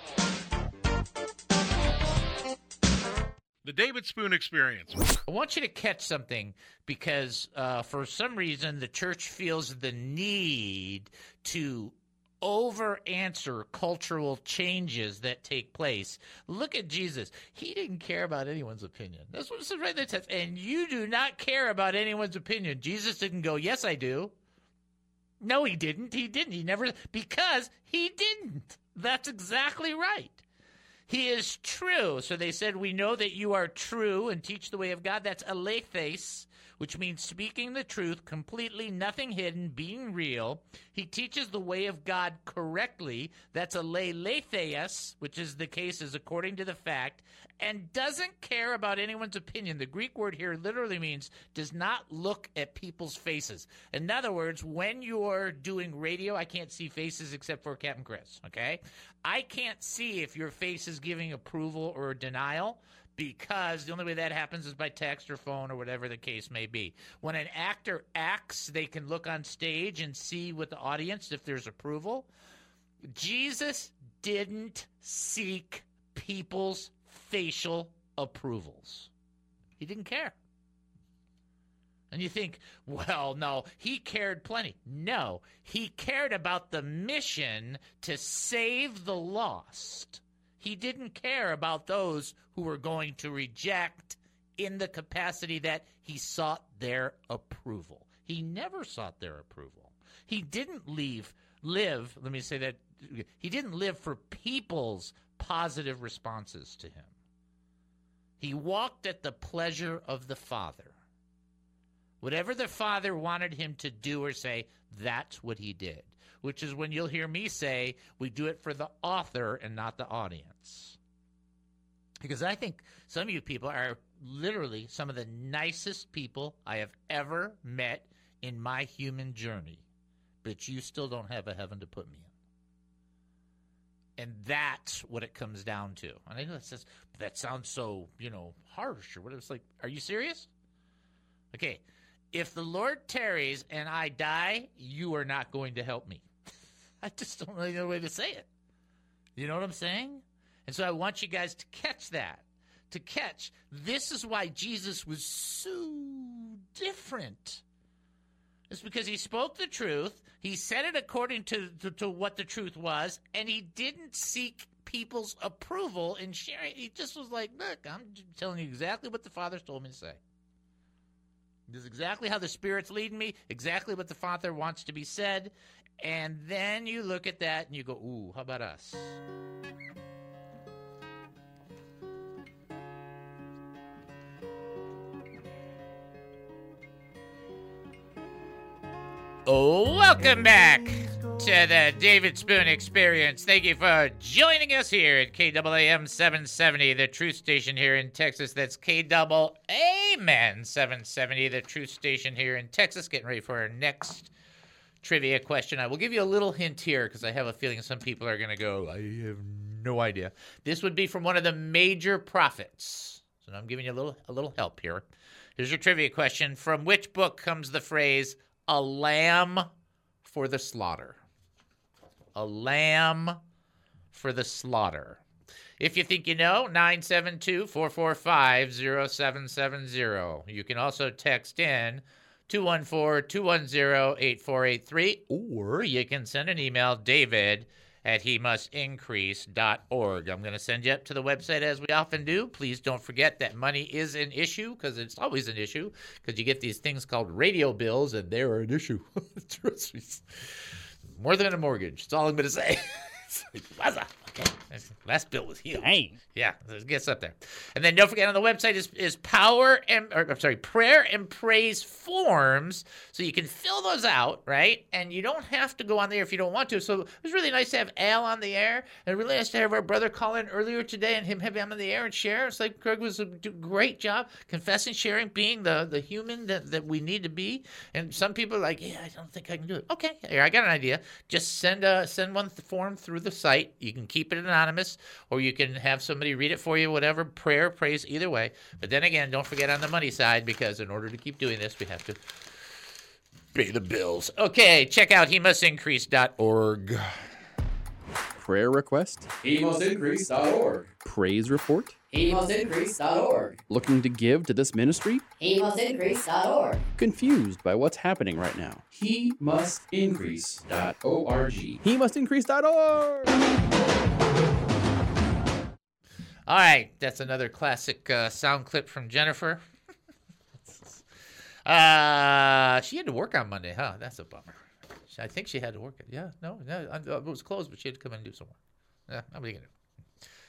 [SPEAKER 8] The David Spoon Experience.
[SPEAKER 2] I want you to catch something because uh, for some reason the church feels the need to over-answer cultural changes that take place. Look at Jesus. He didn't care about anyone's opinion. That's what it says right in the text. And you do not care about anyone's opinion. Jesus didn't go, yes, I do. No, he didn't. He didn't. He never, because he didn't. That's exactly right. He is true. So they said, we know that you are true and teach the way of God. That's aletheis, which means speaking the truth, completely, nothing hidden, being real. He teaches the way of God correctly. That's aletheis, which is the case is according to the fact, and doesn't care about anyone's opinion. The Greek word here literally means does not look at people's faces. In other words, when you're doing radio, I can't see faces except for Captain Chris, okay? I can't see if your face is giving approval or denial, because the only way that happens is by text or phone or whatever the case may be. When an actor acts, they can look on stage and see with the audience if there's approval. Jesus didn't seek people's facial approvals. He didn't care. And you think, well, no, he cared plenty. No, he cared about the mission to save the lost. He didn't care about those who were going to reject in the capacity that he sought their approval. He never sought their approval. He didn't leave, live, let me say that, he didn't live for people's positive responses to him. He walked at the pleasure of the Father. Whatever the Father wanted him to do or say, that's what he did. Which is when you'll hear me say, we do it for the author and not the audience. Because I think some of you people are literally some of the nicest people I have ever met in my human journey. But you still don't have a heaven to put me in. And that's what it comes down to. And I know that says, that sounds so, you know, harsh or whatever. It's like, are you serious? Okay. If the Lord tarries and I die, you are not going to help me. I just don't really know a way to say it. You know what I'm saying? And so I want you guys to catch that. To catch, this is why Jesus was so different. It's because he spoke the truth. He said it according to, to, to what the truth was, and he didn't seek people's approval in sharing. He just was like, look, I'm telling you exactly what the Father's told me to say. This is exactly how the Spirit's leading me, exactly what the Father wants to be said. And then you look at that and you go, ooh, how about us? Oh, welcome back to the David Spoon Experience. Thank you for joining us here at K A A M seven seventy, the truth station here in Texas. That's K A A M seven seventy, the truth station here in Texas. Getting ready for our next trivia question. I will give you a little hint here because I have a feeling some people are going to go, I have no idea. This would be from one of the major prophets. So I'm giving you a little, a little help here. Here's your trivia question. From which book comes the phrase, a lamb for the slaughter? A lamb for the slaughter. If you think you know, nine seven two, four four five, zero seven seven zero. You can also text in two one four, two one zero, eight four eight three, or you can send an email, David at he must increase dot org. I'm going to send you up to the website as we often do. Please don't forget that money is an issue, because it's always an issue, because you get these things called radio bills, and they're an issue. Trust me. More than a mortgage. That's all I'm going to say. Okay. Last bill was healed.
[SPEAKER 6] Dang.
[SPEAKER 2] Yeah, it gets up there. And then don't forget, on the website is, is power and, or, I'm sorry, prayer and praise forms, so you can fill those out, right? And you don't have to go on there if you don't want to. So it was really nice to have Al on the air, and really nice to have our brother call in earlier today and him have him on the air and share. It's like Craig was a great job confessing, sharing, being the, the human that, that we need to be. And some people are like, yeah, I don't think I can do it. Okay, here, I got an idea. Just send a, send one form through the site. You can keep it anonymous, or you can have somebody read it for you, whatever, prayer, praise, either way. But then again, don't forget on the money side, because in order to keep doing this, we have to pay the bills. Okay, check out he must increase dot org.
[SPEAKER 13] Prayer request?
[SPEAKER 14] he must increase dot org.
[SPEAKER 13] Praise report?
[SPEAKER 14] he must increase dot org.
[SPEAKER 13] Looking to give to this ministry?
[SPEAKER 14] he must increase dot org.
[SPEAKER 13] Confused by what's happening right now?
[SPEAKER 14] he must increase dot org.
[SPEAKER 13] he must increase dot org.
[SPEAKER 2] All right, that's another classic uh, sound clip from Jennifer. uh, she had to work on Monday, huh? That's a bummer. I think she had to work. Yeah, no, no, it was closed, but she had to come in and do some work. Yeah, nobody can do.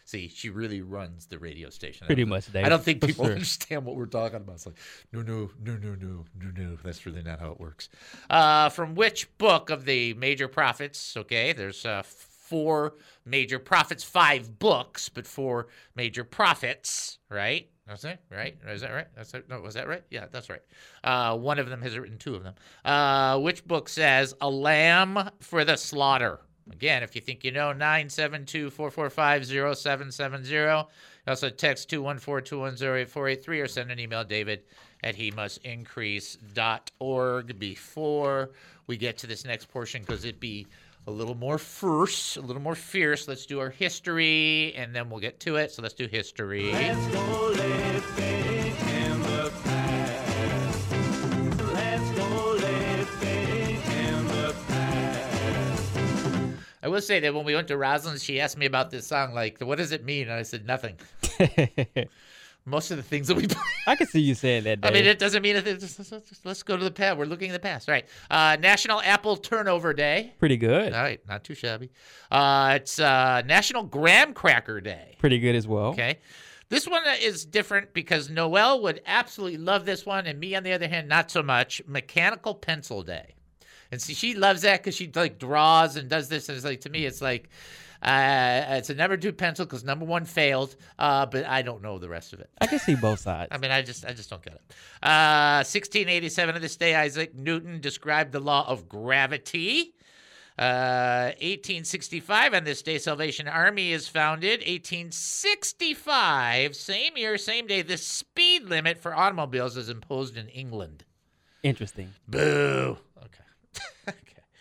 [SPEAKER 2] See, she really runs the radio station.
[SPEAKER 6] Pretty
[SPEAKER 2] I don't-
[SPEAKER 6] much, Dave,
[SPEAKER 2] I don't think
[SPEAKER 6] for
[SPEAKER 2] people
[SPEAKER 6] sure.
[SPEAKER 2] understand what we're talking about. It's like, no, no, no, no, no, no, no. That's really not how it works. Uh, from which book of the major prophets? Okay, there's uh, four major prophets, five books, but four major prophets, right? That's it, right? Is that right? That's it. No, was that right? Yeah, that's right. Uh, one of them has written two of them. Uh, which book says, a lamb for the slaughter? Again, if you think you know, nine seven two, four four five, zero seven seven zero. Also text two one four, two one zero, eight four eight three or send an email, David at he must increase dot org before we get to this next portion, because it'd be a little more fierce, a little more fierce. Let's do our history, and then we'll get to it. So let's do history.
[SPEAKER 11] Let's go living in the past. Let's go living in the past.
[SPEAKER 2] I will say that when we went to Rosalind's, she asked me about this song, like, what does it mean? And I said, nothing. Most of the things that we play.
[SPEAKER 6] I can see you saying that, Dave.
[SPEAKER 2] I mean, it doesn't mean anything. Just, just, just, let's go to the past. We're looking in the past. All right. Uh, National Apple Turnover Day.
[SPEAKER 6] Pretty good.
[SPEAKER 2] All right. Not too shabby. Uh, it's uh, National Graham Cracker Day.
[SPEAKER 6] Pretty good as well.
[SPEAKER 2] Okay. This one is different because Noelle would absolutely love this one, and me, on the other hand, not so much. Mechanical Pencil Day. And see, she loves that because she like draws and does this. And it's like, to me, it's like, uh, it's a number two pencil because number one failed, uh, but I don't know the rest of it.
[SPEAKER 6] I can see both sides.
[SPEAKER 2] I mean, I just, I just don't get it. Uh, sixteen eighty-seven of this day, Isaac Newton described the law of gravity. Uh, eighteen sixty-five on this day, Salvation Army is founded. eighteen sixty-five, same year, same day, the speed limit for automobiles is imposed in England.
[SPEAKER 6] Interesting.
[SPEAKER 2] Boo. Okay. okay.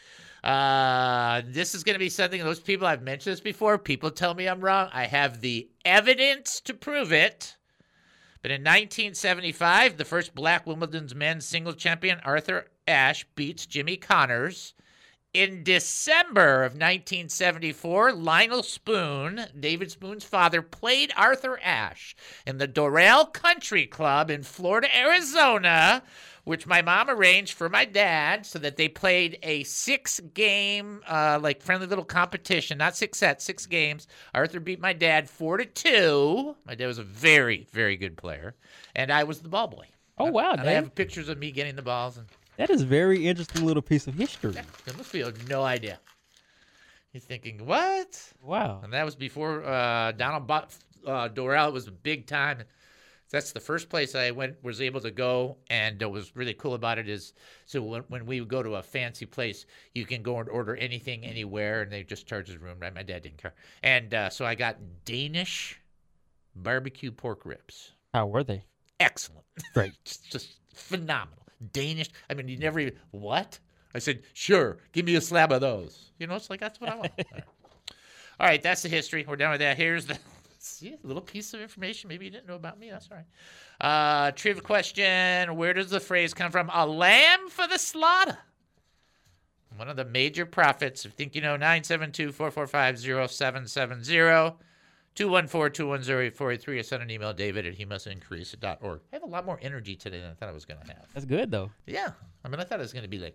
[SPEAKER 2] Uh, this is going to be something, those people, I've mentioned this before. People tell me I'm wrong. I have the evidence to prove it. But in nineteen seventy-five, the first black Wimbledon's men's singles champion, Arthur Ashe, beats Jimmy Connors. In December of nineteen seventy-four, Lionel Spoon, David Spoon's father, played Arthur Ashe in the Doral Country Club in Florida, Arizona, which my mom arranged for my dad so that they played a six-game, uh, like, friendly little competition. Not six sets, six games. Arthur beat my dad four to two. My dad was a very, very good player, and I was the ball boy.
[SPEAKER 6] Oh, wow,
[SPEAKER 2] and
[SPEAKER 6] Dave.
[SPEAKER 2] I have pictures of me getting the balls. And
[SPEAKER 6] That is a very interesting little piece of history.
[SPEAKER 2] yeah, most people have no idea. You're thinking, what?
[SPEAKER 6] Wow.
[SPEAKER 2] And that was before uh, Donald bought uh, Doral. It was a big time. That's the first place I went, was able to go, and what was really cool about it is, so when, when we would go to a fancy place, you can go and order anything, anywhere, and they just charge the room, right? My dad didn't care. And uh, so I got Danish barbecue pork ribs.
[SPEAKER 6] How were they?
[SPEAKER 2] Excellent.
[SPEAKER 6] Great.
[SPEAKER 2] just, just phenomenal. Danish, I mean, you never even, what? I said, sure, give me a slab of those. You know, it's like, that's what I want. All right. All right, that's the history. We're done with that. Here's the... See, a little piece of information maybe you didn't know about me. That's all right. Uh, trivia question. Where does the phrase come from? A lamb for the slaughter. One of the major prophets. I think you know, nine seven two, four four five, zero seven seven zero. two one four, two one zero, eight four eight three. Or send an email, David at he must increase dot org. I have a lot more energy today than I thought I was going to have.
[SPEAKER 6] That's good, though.
[SPEAKER 2] Yeah. I mean, I thought it was going to be like...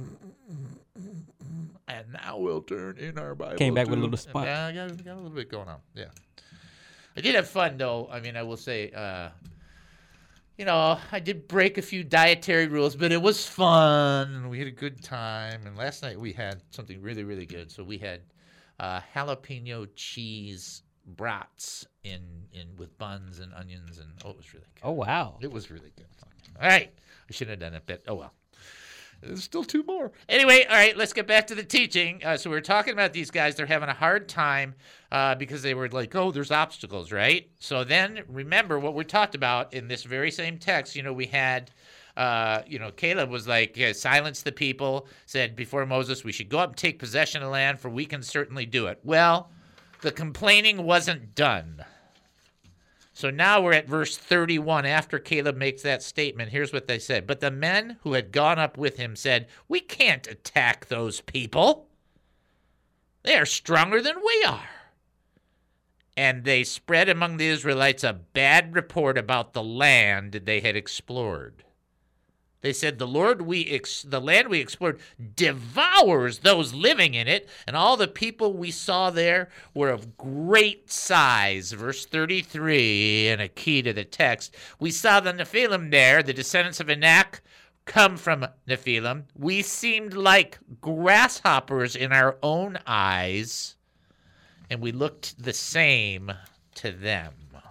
[SPEAKER 2] And now we'll turn in our Bible.
[SPEAKER 6] Came back with a
[SPEAKER 2] to-
[SPEAKER 6] little spunk.
[SPEAKER 2] Yeah, I got, got a little bit going on. Yeah. I did have fun, though. I mean, I will say, uh, you know, I did break a few dietary rules, but it was fun, and we had a good time. And last night we had something really, really good. So we had uh, jalapeno cheese brats in, in with buns and onions, and oh, it was really good.
[SPEAKER 6] Oh, wow.
[SPEAKER 2] It was really good. All right. I shouldn't have done it, but oh, well. There's still two more. Anyway, all right, let's get back to the teaching. Uh, so we were talking about these guys. They're having a hard time uh, because they were like, oh, there's obstacles, right? So then remember what we talked about in this very same text. You know, we had, uh, you know, Caleb was like, yeah, silence the people, said before Moses, we should go up and take possession of the land, for we can certainly do it. Well, the complaining wasn't done. So now we're at verse thirty-one. After Caleb makes that statement, here's what they said. But the men who had gone up with him said, we can't attack those people. They are stronger than we are. And they spread among the Israelites a bad report about the land they had explored. They said, the Lord we ex- the land we explored devours those living in it, and all the people we saw there were of great size. Verse thirty-three, and a key to the text. We saw the Nephilim there, the descendants of Anak, come from Nephilim. We seemed like grasshoppers in our own eyes, and we looked the same to them.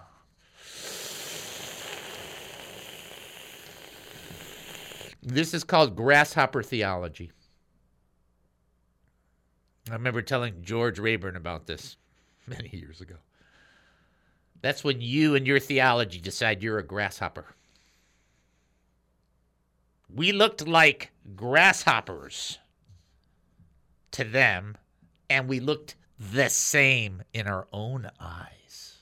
[SPEAKER 2] This is called grasshopper theology. I remember telling George Rayburn about this many years ago. That's when you and your theology decide you're a grasshopper. We looked like grasshoppers to them, and we looked the same in our own eyes.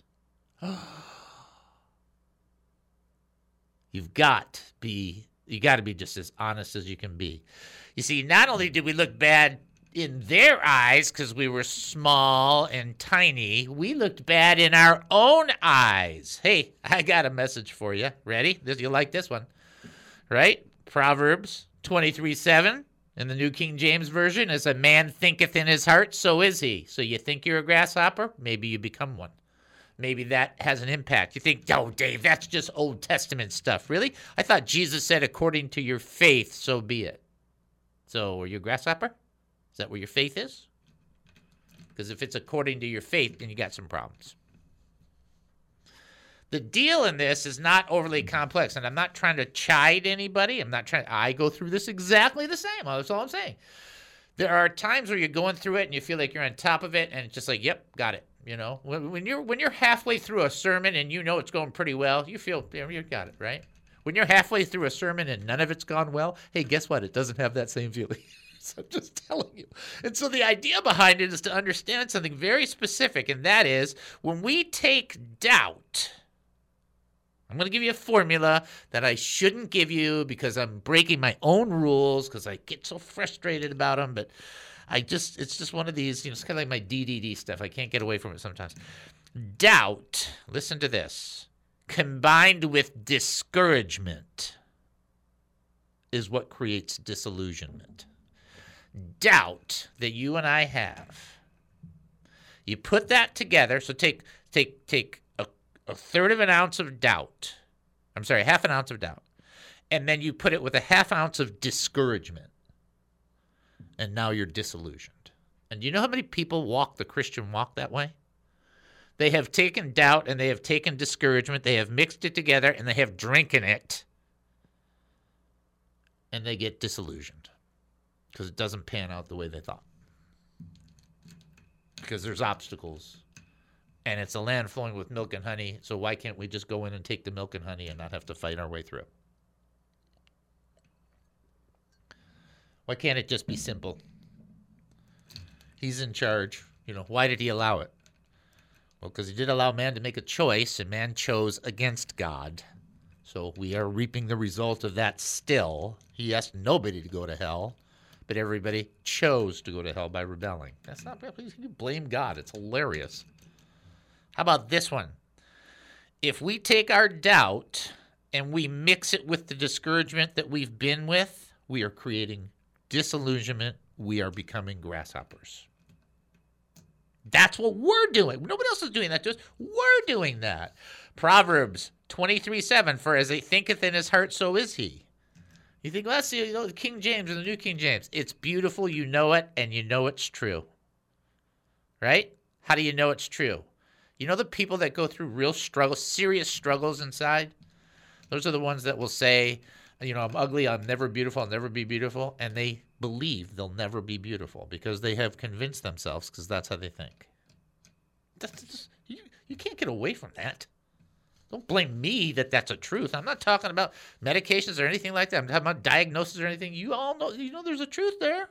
[SPEAKER 2] You've got to be You got to be just as honest as you can be. You see, not only did we look bad in their eyes because we were small and tiny, we looked bad in our own eyes. Hey, I got a message for you. Ready? This, you like this one, right? Proverbs twenty-three seven in the New King James Version. As a man thinketh in his heart, so is he. So you think you're a grasshopper? Maybe you become one. Maybe that has an impact. You think, oh, Dave, that's just Old Testament stuff. Really? I thought Jesus said, according to your faith, so be it. So are you a grasshopper? Is that where your faith is? Because if it's according to your faith, then you got some problems. The deal in this is not overly complex, and I'm not trying to chide anybody. I'm not trying. I go through this exactly the same. That's all I'm saying. There are times where you're going through it and you feel like you're on top of it, and it's just like, yep, got it. You know, when, when you're when you're halfway through a sermon and you know it's going pretty well, you feel you, know, you got it, right? When you're halfway through a sermon and none of it's gone well, hey, guess what? It doesn't have that same feeling. So I'm just telling you. And so the idea behind it is to understand something very specific, and that is when we take doubt. I'm going to give you a formula that I shouldn't give you because I'm breaking my own rules because I get so frustrated about them, but I just, it's just one of these, you know, it's kind of like my D D D stuff. I can't get away from it sometimes. Doubt, listen to this, combined with discouragement is what creates disillusionment. Doubt that you and I have. You put that together, so take take take a, a third of an ounce of doubt. I'm sorry, half an ounce of doubt. And then you put it with a half ounce of discouragement. And now you're disillusioned. And do you know how many people walk the Christian walk that way? They have taken doubt and they have taken discouragement. They have mixed it together and they have drinking it. And they get disillusioned because it doesn't pan out the way they thought. Because there's obstacles. And it's a land flowing with milk and honey. So why can't we just go in and take the milk and honey and not have to fight our way through? Why can't it just be simple? He's in charge. You know, why did he allow it? Well, because he did allow man to make a choice, and man chose against God. So we are reaping the result of that still. He asked nobody to go to hell, but everybody chose to go to hell by rebelling. That's not bad. Please, you blame God. It's hilarious. How about this one? If we take our doubt and we mix it with the discouragement that we've been with, we are creating disillusionment. We are becoming grasshoppers. That's what we're doing. Nobody else is doing that to us. We're doing that. Proverbs twenty-three seven, for as he thinketh in his heart, so is he. You think, well, that's the, you know, the King James or the New King James. It's beautiful, you know it, and you know it's true. Right? How do you know it's true? You know the people that go through real struggles, serious struggles inside? Those are the ones that will say, you know, I'm ugly, I'm never beautiful, I'll never be beautiful. And they believe they'll never be beautiful because they have convinced themselves because that's how they think. That's just, you, you can't get away from that. Don't blame me that that's a truth. I'm not talking about medications or anything like that. I'm talking about diagnosis or anything. You all know, you know there's a truth there.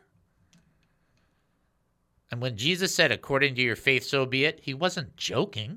[SPEAKER 2] And when Jesus said, according to your faith, so be it, he wasn't joking.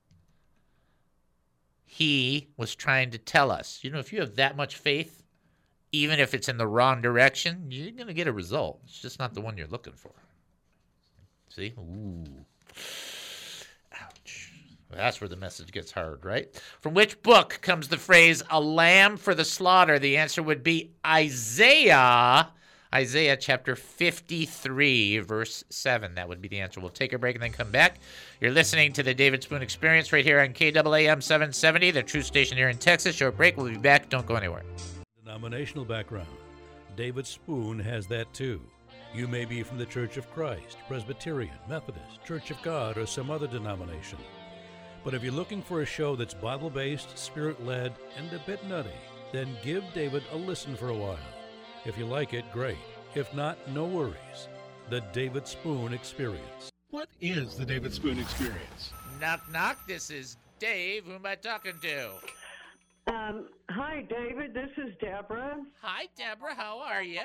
[SPEAKER 2] He was trying to tell us, you know, if you have that much faith, even if it's in the wrong direction, you're going to get a result. It's just not the one you're looking for. See? Ooh. Ouch. That's where the message gets hard, right? From which book comes the phrase, a lamb for the slaughter? The answer would be Isaiah. Isaiah chapter fifty-three, verse seven. That would be the answer. We'll take a break and then come back. You're listening to the David Spoon Experience right here on K A A M seven seventy, the true station here in Texas. Short break. We'll be back. Don't go anywhere.
[SPEAKER 15] Denominational background. David Spoon has that too. You may be from the Church of Christ, Presbyterian, Methodist, Church of God, or some other denomination. But if you're looking for a show that's Bible-based, Spirit-led, and a bit nutty, then give David a listen for a while. If you like it, great. If not, no worries. The David Spoon Experience.
[SPEAKER 8] What is the David Spoon Experience?
[SPEAKER 2] Knock, knock. This is Dave. Who am I talking to?
[SPEAKER 16] Um, hi, David. This is Deborah.
[SPEAKER 2] Hi, Deborah. How are you?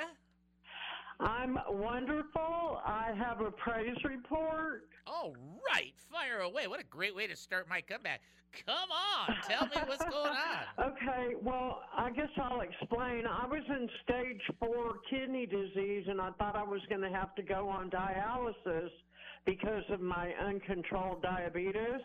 [SPEAKER 16] I'm wonderful. I have a praise report.
[SPEAKER 2] All right. Fire away. What a great way to start my comeback. Come on. Tell me what's going on.
[SPEAKER 16] Okay. Well, I guess I'll explain. I was in stage four kidney disease, and I thought I was going to have to go on dialysis because of my uncontrolled diabetes.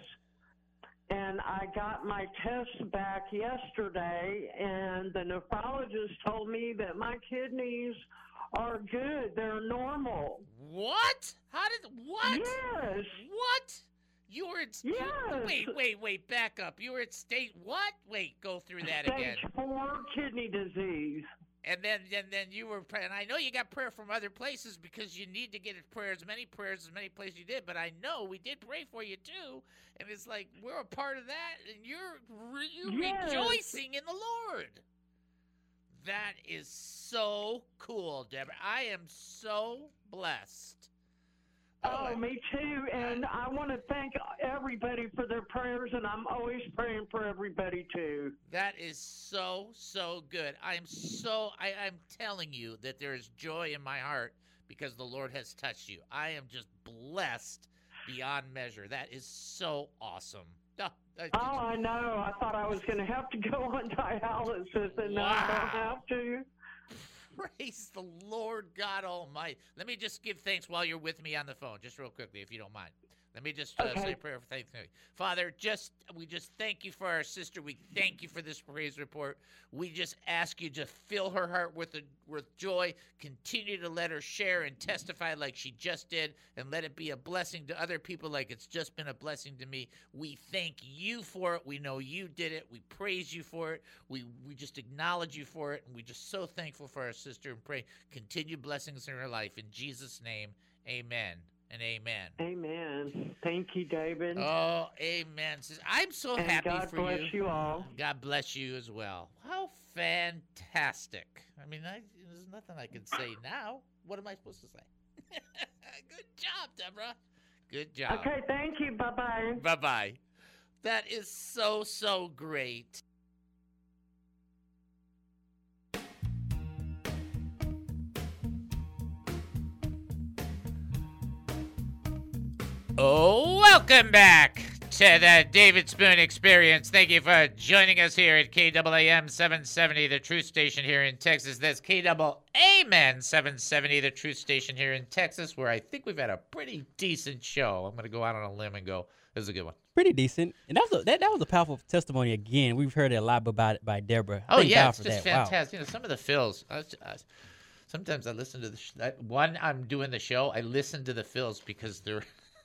[SPEAKER 16] And I got my test back yesterday, and the nephrologist told me that my kidneys are good. They're normal.
[SPEAKER 2] What? How did, what?
[SPEAKER 16] Yes.
[SPEAKER 2] What? You were at,
[SPEAKER 16] yes.
[SPEAKER 2] You, wait, wait, wait, back up. You were at state, what? Wait, go through that
[SPEAKER 16] Stage
[SPEAKER 2] again.
[SPEAKER 16] Stage four kidney disease.
[SPEAKER 2] And then, and then you were, and I know you got prayer from other places because you need to get prayer, as many prayers as many places you did, but I know we did pray for you too, and it's like, we're a part of that, and you're, you're
[SPEAKER 16] yes.
[SPEAKER 2] rejoicing in the Lord. That is so cool, Deborah. I am so blessed.
[SPEAKER 16] Oh, oh me too, and I want to thank everybody for their prayers, and I'm always praying for everybody too.
[SPEAKER 2] That is so, so good. I am so, I, I'm telling you that there is joy in my heart because the Lord has touched you. I am just blessed beyond measure. That is so awesome. Oh, I,
[SPEAKER 16] oh, I know. I thought I was going to have to go on dialysis, and
[SPEAKER 2] wow.
[SPEAKER 16] now I don't have to.
[SPEAKER 2] Praise the Lord God Almighty. Let me just give thanks while you're with me on the phone, just real quickly, if you don't mind. Let me just uh,
[SPEAKER 16] okay.
[SPEAKER 2] say a prayer for thanksgiving. Father, just we just thank you for our sister. We thank you for this praise report. We just ask you to fill her heart with a, with joy. Continue to let her share and testify like she just did, and let it be a blessing to other people like it's just been a blessing to me. We thank you for it. We know you did it. We praise you for it. We we just acknowledge you for it, and we're just so thankful for our sister and pray continued blessings in her life. In Jesus' name, amen. And amen.
[SPEAKER 16] Amen. Thank you, David.
[SPEAKER 2] Oh, amen. I'm so
[SPEAKER 16] and
[SPEAKER 2] happy
[SPEAKER 16] God
[SPEAKER 2] for
[SPEAKER 16] you. God bless you all.
[SPEAKER 2] God bless you as well. How fantastic. I mean, I, there's nothing I can say now. What am I supposed to say? Good job, Deborah. Good job.
[SPEAKER 16] Okay, thank you. Bye-bye.
[SPEAKER 2] Bye-bye. That is so, so great. Oh, welcome back to the David Spoon Experience. Thank you for joining us here at K A A M seven seventy, the truth station here in Texas. That's K A A M seven seventy, the truth station here in Texas, where I think we've had a pretty decent show. I'm going to go out on a limb and go, this is a good one.
[SPEAKER 6] Pretty decent. And that was a, that, that was a powerful testimony again. We've heard it a lot about it by Deborah.
[SPEAKER 2] Oh,
[SPEAKER 6] Thank
[SPEAKER 2] yeah,
[SPEAKER 6] God
[SPEAKER 2] it's
[SPEAKER 6] for
[SPEAKER 2] just
[SPEAKER 6] that.
[SPEAKER 2] fantastic.
[SPEAKER 6] Wow.
[SPEAKER 2] You know, some of the fills, I was, I was, sometimes I listen to the, sh- I, one, I'm doing the show, I listen to the fills because they're,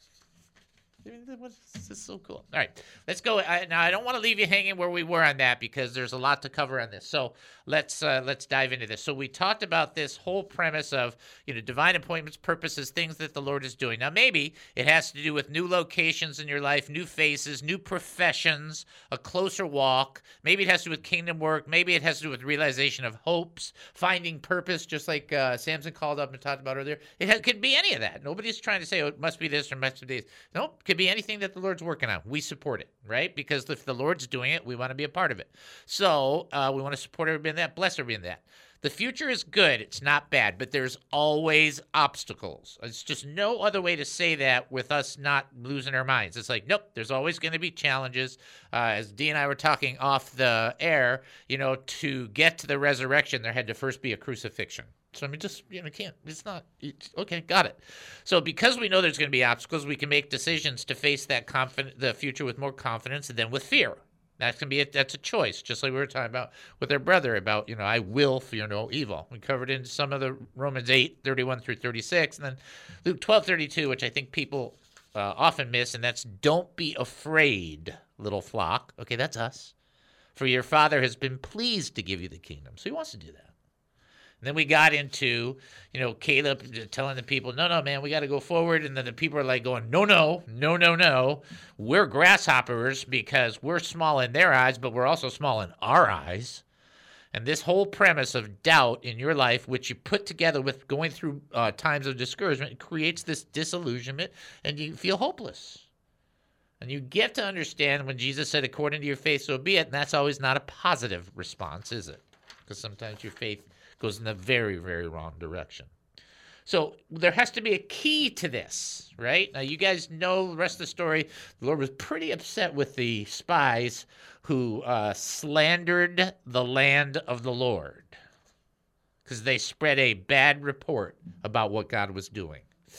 [SPEAKER 2] this is so cool. All right, let's go. I, now, I don't want to leave you hanging where we were on that because there's a lot to cover on this. So let's uh, let's dive into this. So we talked about this whole premise of, you know, divine appointments, purposes, things that the Lord is doing. Now, maybe it has to do with new locations in your life, new faces, new professions, a closer walk. Maybe it has to do with kingdom work. Maybe it has to do with realization of hopes, finding purpose, just like uh, Samson called up and talked about earlier. It ha- could be any of that. Nobody's trying to say, oh, it must be this or must be this. Nope, could be anything that the Lord's working on. We support it, right? Because if the Lord's doing it, we want to be a part of it. So uh, we want to support everybody in that, bless everybody in that. The future is good. It's not bad, but there's always obstacles. It's just no other way to say that with us not losing our minds. It's like, nope, there's always going to be challenges. Uh, as Dee and I were talking off the air, you know, to get to the resurrection, there had to first be a crucifixion. So, I mean, just, you know, can't, it's not, it's, okay, got it. So because we know there's going to be obstacles, we can make decisions to face that confident, the future with more confidence than with fear. That's gonna be a, that's a choice, just like we were talking about with our brother about, you know, I will fear no evil. We covered in some of the Romans eight, thirty-one through thirty-six, and then Luke twelve, thirty-two, which I think people uh, often miss, and that's don't be afraid, little flock. Okay, that's us. For your Father has been pleased to give you the kingdom. So he wants to do that. And then we got into, you know, Caleb telling the people, no, no, man, we got to go forward. And then the people are like going, no, no, no, no, no. We're grasshoppers because we're small in their eyes, but we're also small in our eyes. And this whole premise of doubt in your life, which you put together with going through uh, times of discouragement, creates this disillusionment and you feel hopeless. And you get to understand when Jesus said, according to your faith, so be it. And that's always not a positive response, is it? Because sometimes your faith goes in the very, very wrong direction. So there has to be a key to this, right? Now, you guys know the rest of the story. The Lord was pretty upset with the spies who uh, slandered the land of the Lord because they spread a bad report about what God was doing.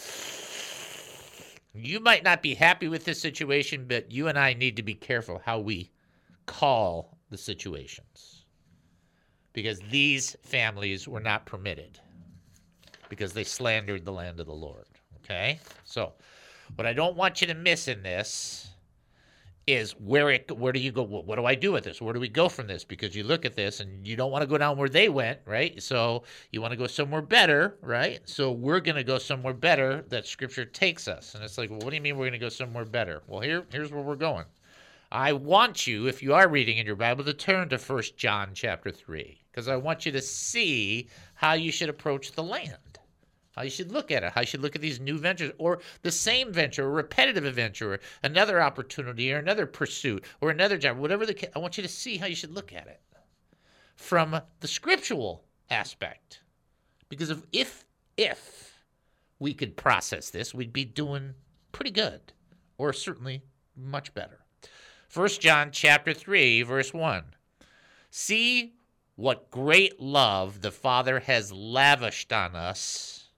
[SPEAKER 2] You might not be happy with this situation, but you and I need to be careful how we call the situations. Because these families were not permitted because they slandered the land of the Lord, okay? So what I don't want you to miss in this is where it, where do you go, what do I do with this? Where do we go from this? Because you look at this and you don't want to go down where they went, right? So you want to go somewhere better, right? So we're going to go somewhere better that Scripture takes us. And it's like, well, what do you mean we're going to go somewhere better? Well, here, here's where we're going. I want you, if you are reading in your Bible, to turn to First John chapter three, because I want you to see how you should approach the land, how you should look at it, how you should look at these new ventures, or the same venture, or repetitive adventure, or another opportunity, or another pursuit, or another job, whatever the case. I want you to see how you should look at it from the scriptural aspect, because if if, if we could process this, we'd be doing pretty good, or certainly much better. First John chapter three, verse one. See what great love the Father has lavished on us,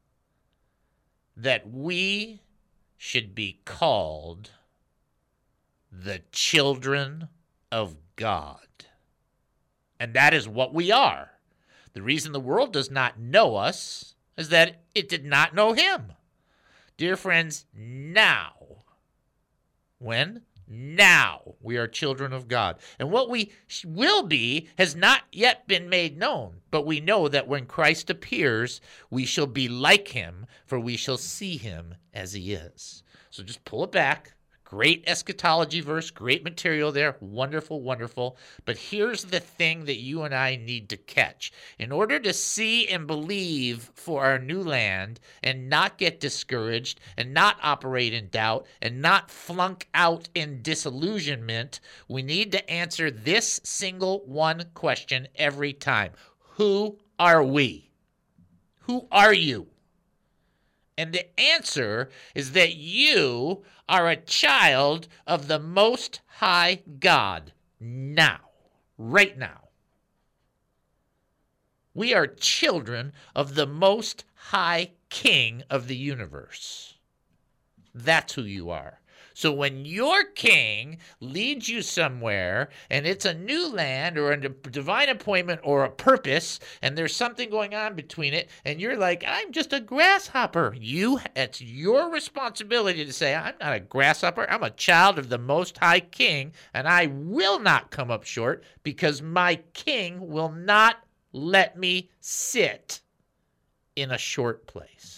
[SPEAKER 2] that we should be called the children of God. And that is what we are. The reason the world does not know us is that it did not know him. Dear friends, now, when? Now we are children of God. And what we will be has not yet been made known, but we know that when Christ appears, we shall be like him, for we shall see him as he is. So just pull it back. Great eschatology verse, great material there. Wonderful, wonderful. But here's the thing that you and I need to catch. In order to see and believe for our new land and not get discouraged and not operate in doubt and not flunk out in disillusionment, we need to answer this single one question every time. Who are we? Who are you? And the answer is that you are a child of the Most High God now, right now. We are children of the Most High King of the universe. That's who you are. So when your king leads you somewhere and it's a new land or a divine appointment or a purpose and there's something going on between it and you're like, I'm just a grasshopper. You, it's your responsibility to say, I'm not a grasshopper. I'm a child of the Most High King and I will not come up short because my king will not let me sit in a short place.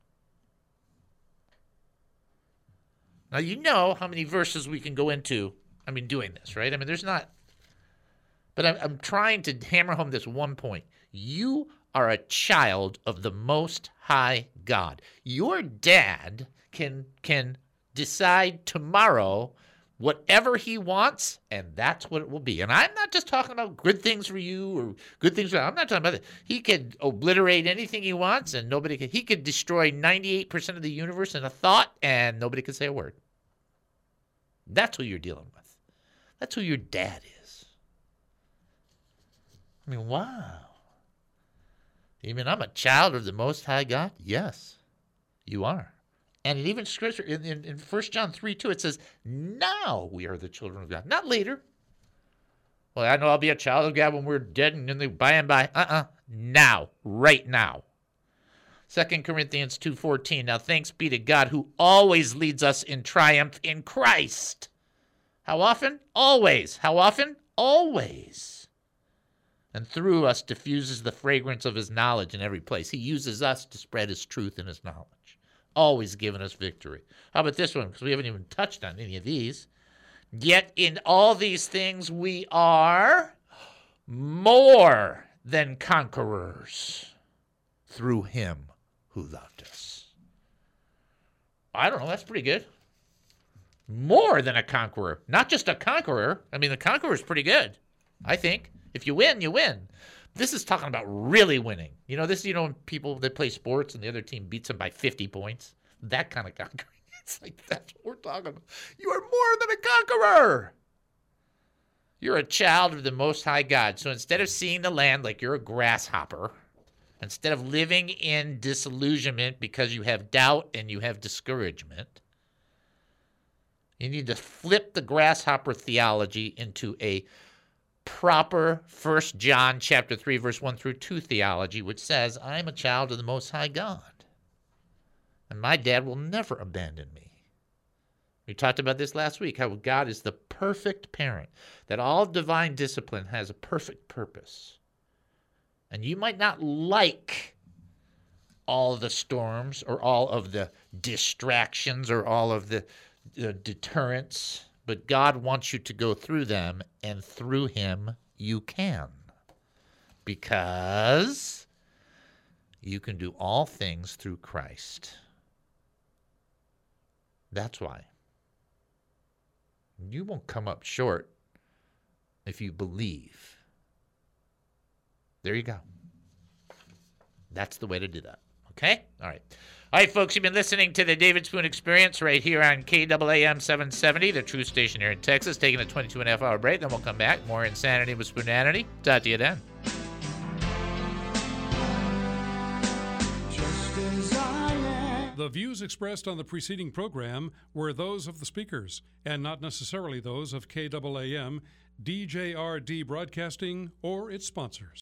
[SPEAKER 2] Now, you know how many verses we can go into, I mean, doing this, right? I mean, there's not, but I'm, I'm trying to hammer home this one point. You are a child of the Most High God. Your dad can can decide tomorrow whatever he wants, and that's what it will be. And I'm not just talking about good things for you or good things for I'm not talking about that. He could obliterate anything he wants, and nobody could. He could destroy ninety-eight percent of the universe in a thought, and nobody could say a word. That's who you're dealing with. That's who your dad is. I mean, wow. You mean I'm a child of the Most High God? Yes, you are. And it even scripture in, in, in First John three two, it says, now we are the children of God, not later. Well, I know I'll be a child of God when we're dead and then the by and by. Uh-uh. Now, right now. Second Corinthians two fourteen, now thanks be to God who always leads us in triumph in Christ. How often? Always. How often? Always. And through us diffuses the fragrance of his knowledge in every place. He uses us to spread his truth and his knowledge. Always giving us victory. How about this one? Because we haven't even touched on any of these. Yet in all these things we are more than conquerors through him who loved us. I don't know. That's pretty good. More than a conqueror. Not just a conqueror. I mean, the conqueror is pretty good, I think. If you win, you win. This is talking about really winning. You know, this, you know, people that play sports and the other team beats them by fifty points. That kind of conquering. It's like, that's what we're talking about. You are more than a conqueror. You're a child of the Most High God. So instead of seeing the land like you're a grasshopper, instead of living in disillusionment because you have doubt and you have discouragement, you need to flip the grasshopper theology into a proper First John chapter three, verse one through two theology, which says, I'm a child of the Most High God, and my dad will never abandon me. We talked about this last week, how God is the perfect parent, that all divine discipline has a perfect purpose. And you might not like all the storms or all of the distractions or all of the uh, deterrents, but God wants you to go through them, and through him you can. Because you can do all things through Christ. That's why. You won't come up short if you believe. There you go. That's the way to do that. Okay? All right. All right, folks, you've been listening to the David Spoon Experience right here on K A A M seven seventy, the true station here in Texas. Taking a twenty-two and a half hour break, then we'll come back. More Insanity with Spoonanity. Talk to you then.
[SPEAKER 15] The views expressed on the preceding program were those of the speakers and not necessarily those of K A A M, D J R D Broadcasting, or its sponsors.